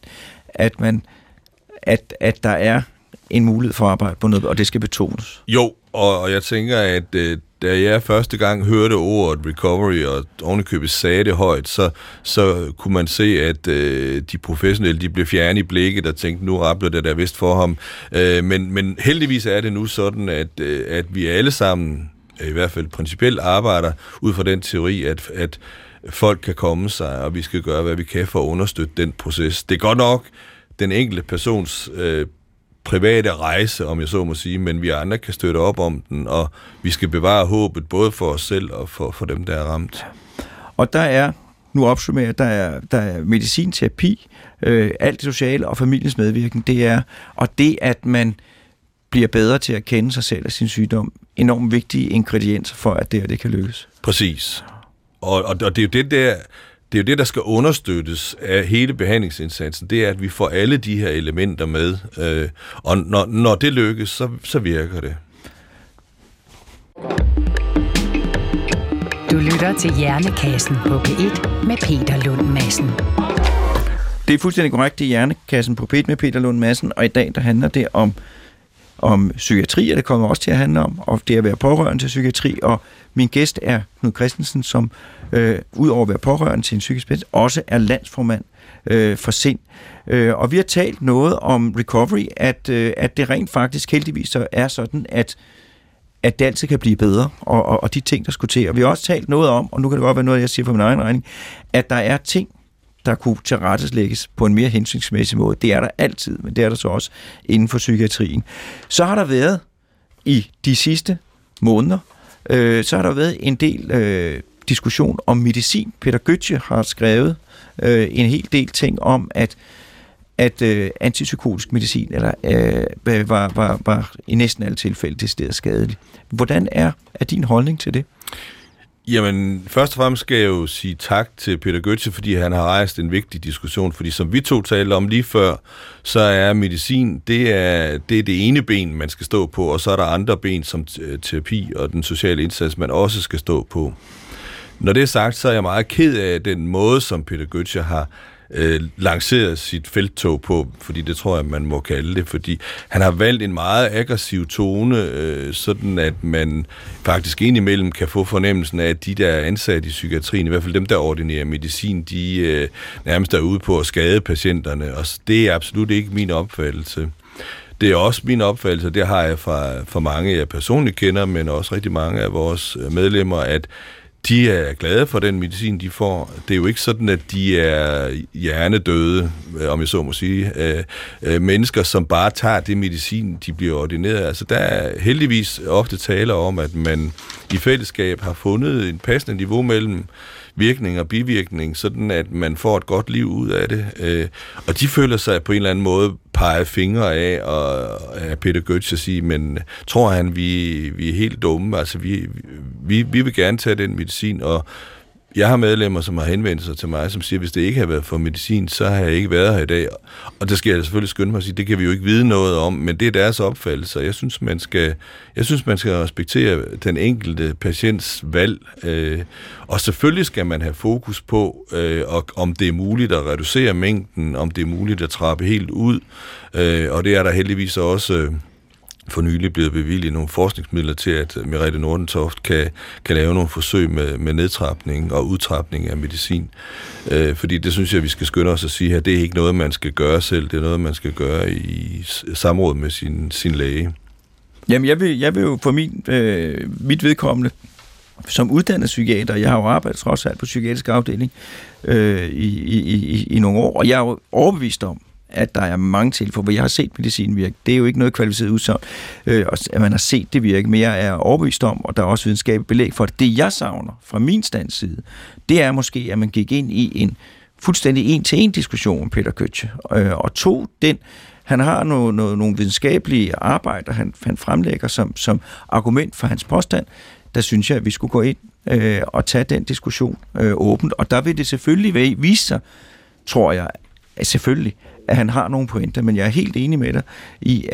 der er en mulighed for at arbejde på noget, og det skal betones. Jo, og jeg tænker, at da jeg første gang hørte ordet recovery, og ovenikøbet sagde det højt, så kunne man se, at de professionelle, de blev fjerne i blikket og tænkte, nu rappler det der vist for ham. Men heldigvis er det nu sådan, at vi alle sammen, i hvert fald principielt, arbejder ud fra den teori, at folk kan komme sig, og vi skal gøre, hvad vi kan for at understøtte den proces. Det er godt nok den enkelte persons private rejse, om jeg så må sige, men vi andre kan støtte op om den, og vi skal bevare håbet både for os selv og for dem, der er ramt. Og der er, nu opsummerer, der er medicinterapi, alt det sociale og familiens medvirken, og det, at man bliver bedre til at kende sig selv og sin sygdom, enormt vigtige ingredienser for, at det kan lykkes. Præcis. Og det er jo det der, det er jo det, der skal understøttes af hele behandlingsindsatsen, det er, at vi får alle de her elementer med, og når det lykkes, så virker det. Du lytter til Hjernekassen på P1 med Peter Lund Madsen. Det er fuldstændig korrekt, det er Hjernekassen på P1 med Peter Lund Madsen, og i dag der handler det om psykiatri, og det kommer også til at handle om, og det at være pårørende til psykiatri, og min gæst er Knud Christensen, som udover at være pårørende til en psykisk patient, også er landsformand for SIND. Og vi har talt noget om recovery, at det rent faktisk heldigvis er sådan, at det altid kan blive bedre, og de ting, der skulle til. Og vi har også talt noget om, og nu kan det godt være noget, jeg siger for min egen regning, at der er ting, der kunne tilrettelægges på en mere hensynsmæssig måde. Det er der altid, men det er der så også inden for psykiatrien. Så har der været i de sidste måneder, så har der været en del diskussion om medicin. Peter Gøtzsche har skrevet en hel del ting om, at antipsykotisk medicin var i næsten alle tilfælde decideret skadelig. Hvordan er din holdning til det? Jamen, først og fremmest skal jeg jo sige tak til Peter Gøtzsche, fordi han har rejst en vigtig diskussion, fordi som vi to talte om lige før, så er medicin, det er det ene ben, man skal stå på, og så er der andre ben som terapi og den sociale indsats, man også skal stå på. Når det er sagt, så er jeg meget ked af den måde, som Peter Gøtzsche har lanceret sit felttog på, fordi det tror jeg, man må kalde det, fordi han har valgt en meget aggressiv tone, sådan at man faktisk indimellem kan få fornemmelsen af, at de, der er ansat i psykiatrien, i hvert fald dem, der ordinerer medicin, de nærmest er ude på at skade patienterne, og det er absolut ikke min opfattelse. Det er også min opfattelse, det har jeg fra mange, jeg personligt kender, men også rigtig mange af vores medlemmer, at de er glade for den medicin, de får. Det er jo ikke sådan, at de er hjernedøde, om jeg så må sige. Mennesker, som bare tager det medicin, de bliver ordineret. Altså, der er heldigvis ofte taler om, at man i fællesskab har fundet en passende niveau mellem virkning og bivirkning, sådan at man får et godt liv ud af det. Og de føler sig på en eller anden måde pege fingre af Peter Gøtzsche sige, men tror han, vi er helt dumme? Altså, vi vil gerne tage den medicin, og jeg har medlemmer, som har henvendt sig til mig, som siger, at hvis det ikke har været for medicin, så har jeg ikke været her i dag. Og det skal jeg selvfølgelig skynde mig at sige, det kan vi jo ikke vide noget om, men det er deres opfattelse, og jeg synes, man skal respektere den enkelte patients valg. Og selvfølgelig skal man have fokus på, om det er muligt at reducere mængden, om det er muligt at trappe helt ud. Og det er der heldigvis også for nylig blevet bevilget nogle forskningsmidler til, at Merete Nordentoft kan lave nogle forsøg med nedtrapning og udtrapning af medicin. Fordi det synes jeg, vi skal skynde os at sige her, det er ikke noget, man skal gøre selv, det er noget, man skal gøre i samråd med sin læge. Jamen, jeg vil jo for mit vedkommende, som uddannet psykiater, jeg har jo arbejdet trods alt på psykiatrisk afdeling i nogle år, og jeg er jo overbevist om, at der er mange tilfælde, hvor jeg har set medicin virke. Det er jo ikke noget kvalificeret udsagn, at man har set det virke, men jeg er overbevist om, og der er også videnskabeligt belæg for det. Det, jeg savner fra min standside, det er måske, at man gik ind i en fuldstændig en-til-en-diskussion med Peter Gøtzsche, og tog den. Han har nogle videnskabelige arbejder, han fremlægger som argument for hans påstand. Der synes jeg, at vi skulle gå ind og tage den diskussion åbent, og der vil det selvfølgelig vise sig, tror jeg, selvfølgelig, at han har nogle pointer, men jeg er helt enig med dig i,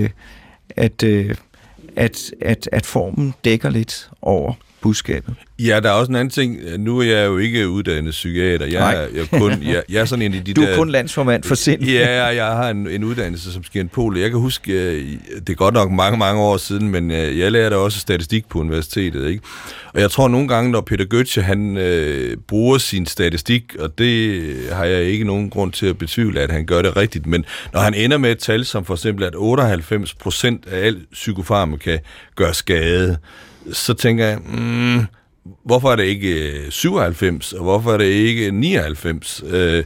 at formen dækker lidt over budskabet. Ja, der er også en anden ting. Nu er jeg jo ikke uddannet psykiater. Jeg er sådan en af de Du er kun landsformand for sind. Ja, jeg har en uddannelse som skiantpol. Jeg kan huske, det er godt nok mange år siden, men jeg lærte også statistik på universitetet, ikke? Og jeg tror nogle gange, når Peter Gøtzsche, han bruger sin statistik, og det har jeg ikke nogen grund til at betvivle, at han gør det rigtigt, men når han ender med et tal som for eksempel, at 98% af al psykofarmaka gør skade, så tænker jeg, hvorfor er det ikke 97, og hvorfor er det ikke 99?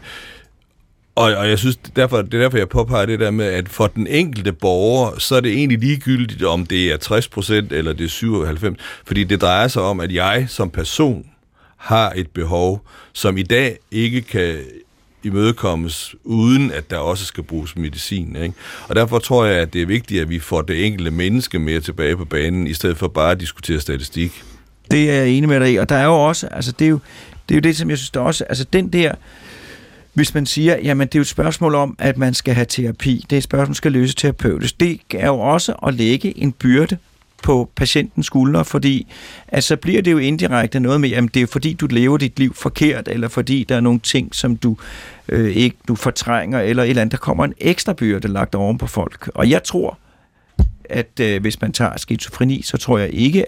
Og jeg synes, det er derfor, jeg påpeger det der med, at for den enkelte borger, så er det egentlig ligegyldigt, om det er 60% eller det er 97, fordi det drejer sig om, at jeg som person har et behov, som i dag ikke kan imødekommes, uden at der også skal bruges medicin, ikke? Og derfor tror jeg, at det er vigtigt, at vi får det enkelte menneske mere tilbage på banen, i stedet for bare at diskutere statistik. Det er jeg enig med dig i, og der er jo også, altså det er jo det, som jeg synes, der også, altså den der, hvis man siger, jamen det er jo et spørgsmål om, at man skal have terapi, det er et spørgsmål, der skal løses terapeutisk, det er jo også at lægge en byrde på patientens skuldre, fordi altså bliver det jo indirekte noget med, jamen det er jo fordi, du lever dit liv forkert, eller fordi der er nogle ting, som du du fortrænger, eller et eller andet, der kommer en ekstra byrde lagt oven på folk. Og jeg tror, at hvis man tager skizofreni, så tror jeg ikke,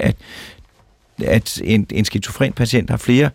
at en skizofren patient har flere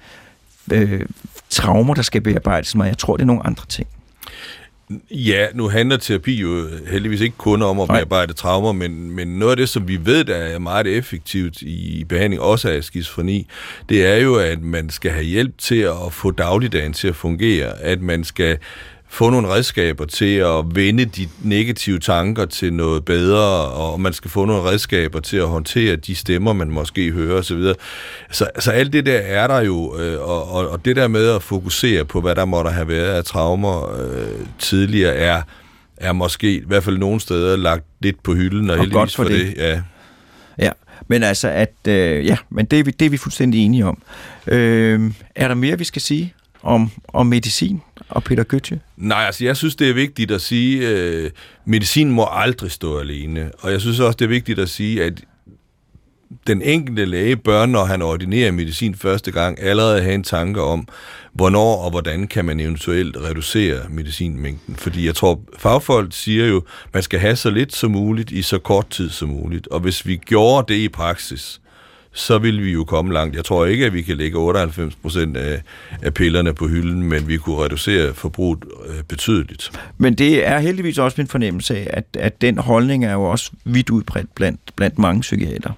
traumer, der skal bearbejdes, men jeg tror, det er nogle andre ting. Ja, nu handler terapi jo heldigvis ikke kun om at bearbejde traumer, men noget af det, som vi ved, der er meget effektivt i behandling, også af skizofreni, det er jo, at man skal have hjælp til at få dagligdagen til at fungere, at man skal få nogle redskaber til at vende de negative tanker til noget bedre, og man skal få nogle redskaber til at håndtere de stemmer, man måske hører osv. Så alt det der er der jo, og det der med at fokusere på, hvad der måtte have været af traumer tidligere, er måske i hvert fald nogle steder lagt lidt på hylden, og heldigvis for det. Ja, men altså, men det er vi fuldstændig enige om. Er der mere, vi skal sige om medicin og Peter Gøtzsche? Nej, altså jeg synes, det er vigtigt at sige, at medicin må aldrig stå alene. Og jeg synes også, det er vigtigt at sige, at den enkelte læge bør, når han ordinerer medicin første gang, allerede have en tanke om, hvornår og hvordan kan man eventuelt reducere medicinmængden. Fordi jeg tror, fagfolk siger jo, at man skal have så lidt som muligt i så kort tid som muligt. Og hvis vi gjorde det i praksis, så vil vi jo komme langt. Jeg tror ikke, at vi kan lægge 98% af pillerne på hylden, men vi kunne reducere forbruget betydeligt. Men det er heldigvis også min fornemmelse af, at den holdning er jo også vidt udbredt blandt mange psykiater.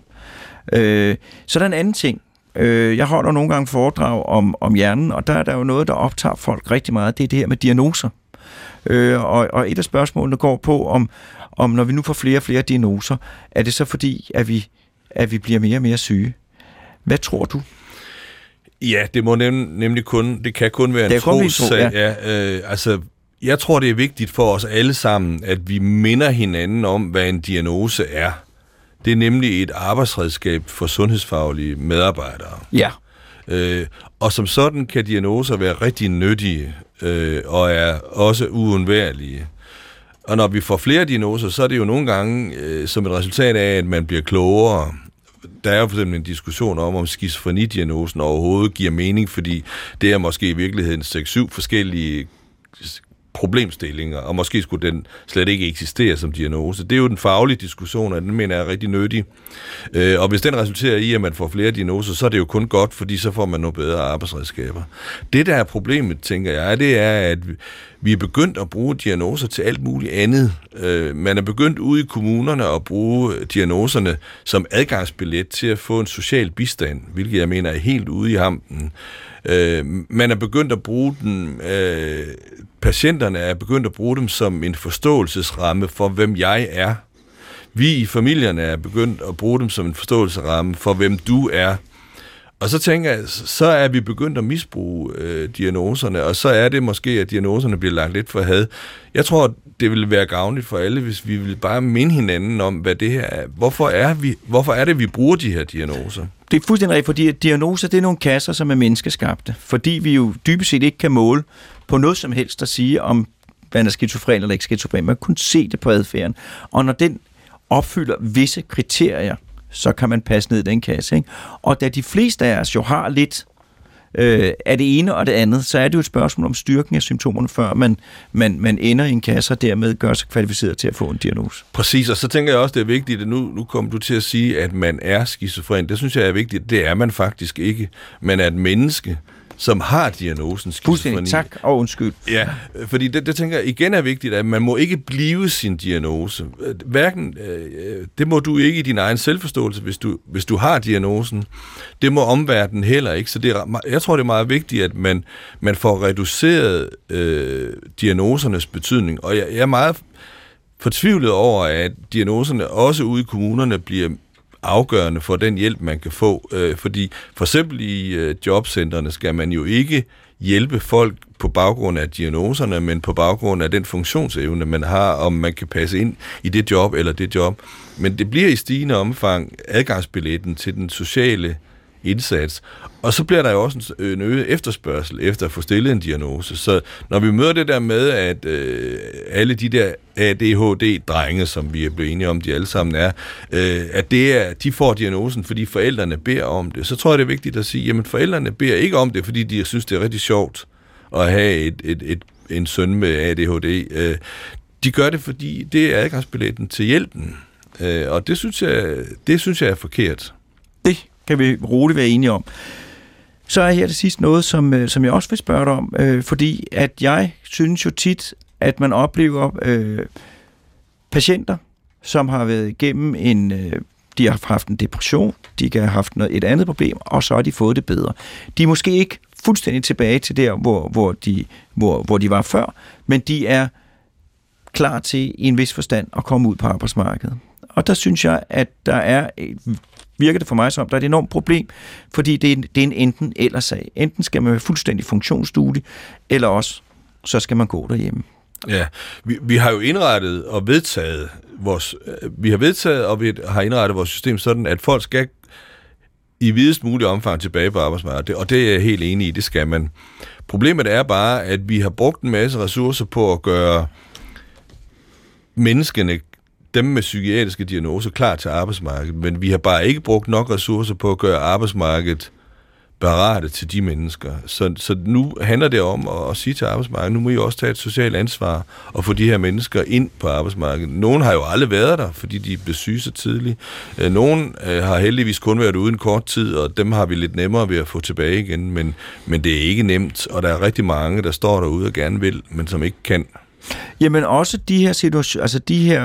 Så der er en anden ting. Jeg holder nogle gange foredrag om hjernen, og der er der jo noget, der optager folk rigtig meget. Det er det her med diagnoser. Og et af spørgsmålene går på, om når vi nu får flere og flere diagnoser, er det så fordi, at vi bliver mere og mere syge. Hvad tror du? Ja, det må det kan kun være en trossag. Altså, jeg tror, det er vigtigt for os alle sammen, at vi minder hinanden om, hvad en diagnose er. Det er nemlig et arbejdsredskab for sundhedsfaglige medarbejdere. Ja. Og som sådan kan diagnoser være rigtig nyttige og er også uundværlige. Og når vi får flere diagnoser, så er det jo nogle gange som et resultat af, at man bliver klogere. Der er jo for eksempel en diskussion om skizofrenidiagnosen overhovedet giver mening, fordi det er måske i virkeligheden 6-7 forskellige problemstillinger, og måske skulle den slet ikke eksistere som diagnose. Det er jo den faglige diskussion, og den mener jeg er rigtig nyttig. Og hvis den resulterer i, at man får flere diagnoser, så er det jo kun godt, fordi så får man nogle bedre arbejdsredskaber. Det, der er problemet, tænker jeg, det er, at vi er begyndt at bruge diagnoser til alt muligt andet. Man er begyndt ude i kommunerne at bruge diagnoserne som adgangsbillet til at få en social bistand, hvilket jeg mener er helt ude i hampen. Man er begyndt at bruge den, patienterne er begyndt at bruge dem som en forståelsesramme for, hvem jeg er. Vi i familierne er begyndt at bruge dem som en forståelsesramme for, hvem du er. Og så tænker jeg, så er vi begyndt at misbruge diagnoserne, og så er det måske, at diagnoserne bliver lagt lidt for had. Jeg tror, det vil være gavnligt for alle, hvis vi vil bare minde hinanden om, hvad det her er. Hvorfor er det, vi bruger de her diagnoser? Det er fuldstændig rigtigt, fordi diagnoser, det er nogle kasser, som er menneskeskabte. Fordi vi jo dybest set ikke kan måle på noget som helst at sige, om man er skizofren eller ikke skizofren. Man kan kun se det på adfærden. Og når den opfylder visse kriterier, så kan man passe ned i den kasse. Ikke? Og da de fleste af os jo har lidt af det ene og det andet, så er det jo et spørgsmål om styrken af symptomerne, før man ender i en kasse og dermed gør sig kvalificeret til at få en diagnose. Præcis, og så tænker jeg også, det er vigtigt, at nu kommer du til at sige, at man er skizofren. Det synes jeg er vigtigt. Det er man faktisk ikke. Man er et menneske, som har diagnosen skizofreni. Tak og undskyld. Ja, fordi det tænker jeg igen er vigtigt, at man må ikke blive sin diagnose. Hverken, det må du ikke i din egen selvforståelse, hvis du har diagnosen. Det må omverdenen heller ikke. Så jeg tror, det er meget vigtigt, at man får reduceret diagnosernes betydning. Og jeg er meget fortvivlet over, at diagnoserne også ude i kommunerne bliver afgørende for den hjælp, man kan få. Fordi for eksempel i jobcentrene skal man jo ikke hjælpe folk på baggrund af diagnoserne, men på baggrund af den funktionsevne, man har, om man kan passe ind i det job eller det job. Men det bliver i stigende omfang adgangsbilletten til den sociale indsats. Og så bliver der jo også en øget efterspørgsel efter at få stillet en diagnose. Så når vi møder det der med, at alle de der ADHD-drenge, som vi er blevet enige om, de alle sammen er, at de får diagnosen, fordi forældrene beder om det, så tror jeg, det er vigtigt at sige, jamen forældrene beder ikke om det, fordi de synes, det er rigtig sjovt at have en søn med ADHD. De gør det, fordi det er adgangsbilletten til hjælpen. Og det synes jeg er forkert. Det kan vi roligt være enige om. Så er her det sidste noget, som jeg også vil spørge dig om, fordi at jeg synes jo tit, at man oplever patienter, som har været igennem de har haft en depression, de kan have haft et andet problem, og så har de fået det bedre. De er måske ikke fuldstændig tilbage til der, hvor de var før, men de er klar til i en vis forstand at komme ud på arbejdsmarkedet. Og der synes jeg, at virker det for mig som, der er et enormt problem, fordi det er en enten-eller-sag. Enten skal man være fuldstændig funktionsduelig, eller også, så skal man gå derhjemme. Ja, vi har jo indrettet og vedtaget vi har indrettet vores system sådan, at folk skal i videst mulig omfang tilbage på arbejdsmarkedet, og det er jeg helt enig i, det skal man. Problemet er bare, at vi har brugt en masse ressourcer på at gøre menneskene, dem med psykiatriske diagnoser, klar til arbejdsmarkedet, men vi har bare ikke brugt nok ressourcer på at gøre arbejdsmarkedet parate til de mennesker. Så nu handler det om at sige til arbejdsmarkedet, nu må I også tage et socialt ansvar og få de her mennesker ind på arbejdsmarkedet. Nogle har jo aldrig været der, fordi de blev syge så tidligt. Nogle har heldigvis kun været ude en kort tid, og dem har vi lidt nemmere ved at få tilbage igen, men det er ikke nemt, og der er rigtig mange, der står derude og gerne vil, men som ikke kan. Jamen også de her situationer, altså de her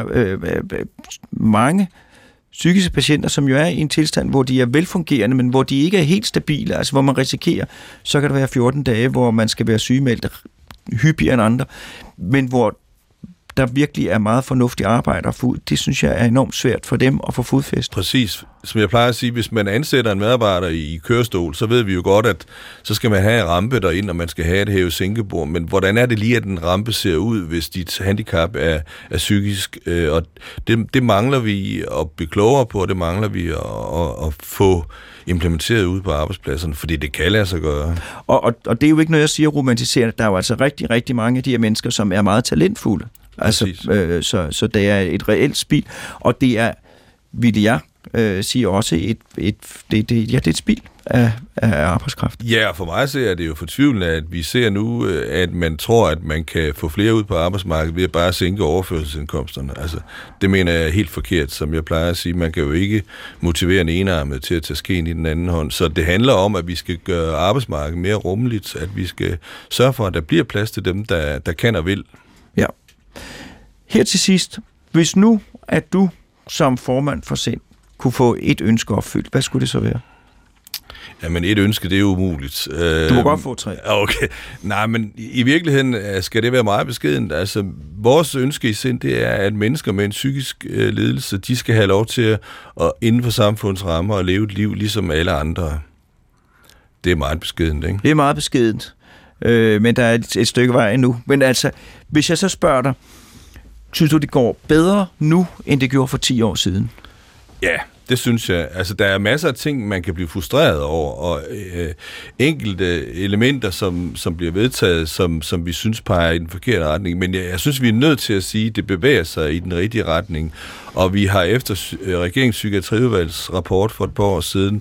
mange psykiske patienter, som jo er i en tilstand, hvor de er velfungerende, men hvor de ikke er helt stabile, altså hvor man risikerer, så kan der være 14 dage, hvor man skal være sygemeldt hyppigere end andre, men hvor der virkelig er meget fornuftigt arbejde at få ud, det synes jeg er enormt svært for dem at få fodfæste. Præcis. Som jeg plejer at sige, hvis man ansætter en medarbejder i kørestol, så ved vi jo godt, at så skal man have en rampe derind, og man skal have et hæve-sænkebord. Men hvordan er det lige, at den rampe ser ud, hvis dit handicap er psykisk? Og det mangler vi at blive klogere på, og det mangler vi at få implementeret ude på arbejdspladserne, fordi det kan lade sig gøre. Og det er jo ikke noget, jeg siger romantiserende. Der er jo altså rigtig, rigtig mange af de her mennesker, som er meget talentfulde. Altså, så det er et reelt spild, og det er, vil jeg sige, også det er et spild af arbejdskraft. Ja, og for mig så er det jo fortvivlende, at vi ser nu, at man tror, at man kan få flere ud på arbejdsmarkedet ved at bare sænke overførselsindkomsterne. Altså, det mener jeg er helt forkert, som jeg plejer at sige. Man kan jo ikke motivere en enarmet til at tage skeen i den anden hånd. Så det handler om, at vi skal gøre arbejdsmarkedet mere rummeligt, at vi skal sørge for, at der bliver plads til dem, der kan og vil. Ja. Her til sidst, hvis nu, at du som formand for SIND kunne få et ønske opfyldt, hvad skulle det så være? Jamen, et ønske, det er jo umuligt. Du må godt få 3. Okay. Nej, men i virkeligheden skal det være meget beskedent. Altså, vores ønske i SIND, det er, at mennesker med en psykisk lidelse, de skal have lov til at inden for samfundets rammer og leve et liv ligesom alle andre. Det er meget beskedent, ikke? Det er meget beskedent, men der er et stykke vej endnu. Men altså, hvis jeg så spørger dig, synes du, det går bedre nu, end det gjorde for 10 år siden? Ja, det synes jeg. Altså, der er masser af ting, man kan blive frustreret over, og enkelte elementer, som bliver vedtaget, som vi synes peger i den forkerte retning. Men jeg synes, vi er nødt til at sige, at det bevæger sig i den rigtige retning. Og vi har efter regeringspsykiatriudvalgets rapport for et par år siden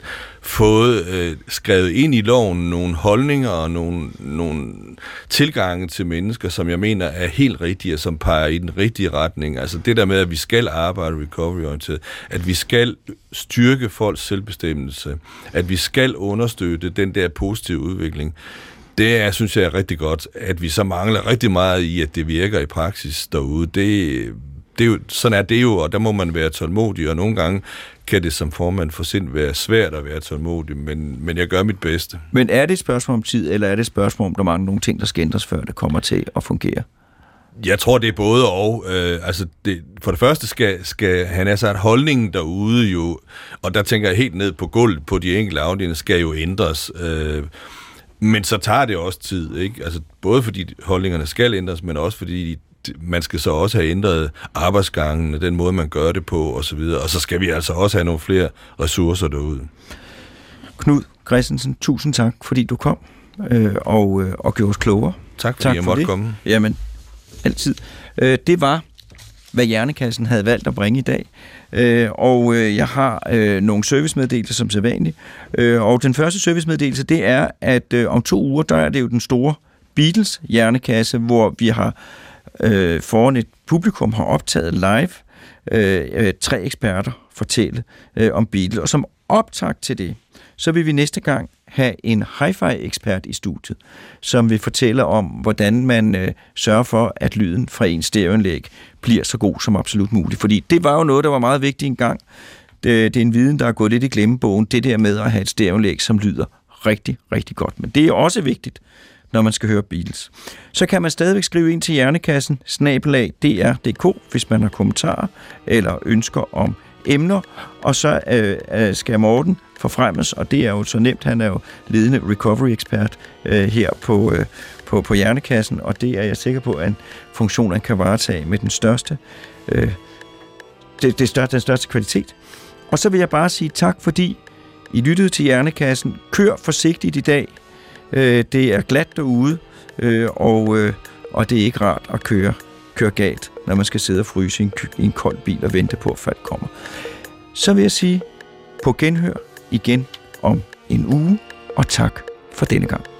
fået skrevet ind i loven nogle holdninger og nogle tilgange til mennesker, som jeg mener er helt rigtige, og som peger i den rigtige retning. Altså det der med, at vi skal arbejde recovery-orienteret, at vi skal styrke folks selvbestemmelse, at vi skal understøtte den der positive udvikling. Det er, synes jeg, er rigtig godt, at vi så mangler rigtig meget i, at det virker i praksis derude. Det er jo, sådan er det jo, og der må man være tålmodig, og nogle gange kan det som formand for SIND være svært at være tålmodig, men jeg gør mit bedste. Men er det et spørgsmål om tid, eller er det et spørgsmål om, der mangler nogle ting, der skal ændres, før det kommer til at fungere? Jeg tror, det er både og. For det første skal han have sagt holdningen derude jo, og der tænker jeg helt ned på gulvet på de enkelte afdelinger, skal jo ændres. Men så tager det også tid, ikke? Altså både fordi holdningerne skal ændres, men også fordi man skal så også have ændret arbejdsgangen, den måde, man gør det på, osv. Og så skal vi altså også have nogle flere ressourcer derude. Knud Christensen, tusind tak, fordi du kom og gjorde os klogere. Tak fordi jeg måtte komme. Jamen, altid. Det var, hvad Hjernekassen havde valgt at bringe i dag. Og jeg har nogle servicemeddelelser som sædvanligt. Og den første servicemeddelelse, det er, at om 2 uger, der er det jo den store Beatles Hjernekasse, hvor vi har foran et publikum har optaget live 3 eksperter fortælle om Beatles. Og som optakt til det, så vil vi næste gang have en hi-fi-ekspert i studiet, som vil fortælle om, hvordan man sørger for, at lyden fra en stereoanlæg bliver så god som absolut muligt. Fordi det var jo noget, der var meget vigtigt engang. Det er en viden, der er gået lidt i glemmebogen, det der med at have et stereoanlæg, som lyder rigtig, rigtig godt. Men det er også vigtigt, når man skal høre Beatles. Så kan man stadigvæk skrive ind til Hjernekassen @dr.dk, hvis man har kommentarer eller ønsker om emner, og så skal Morten forfremmes, og det er jo så nemt, han er jo ledende recovery-ekspert her på Hjernekassen, og det er jeg sikker på, at en funktion, han kan varetage med den største kvalitet. Og så vil jeg bare sige tak, fordi I lyttede til Hjernekassen. Kør forsigtigt i dag. Det er glat derude, og det er ikke rart at køre galt, når man skal sidde og fryse i en kold bil og vente på, at folk kommer. Så vil jeg sige på genhør igen om en uge, og tak for denne gang.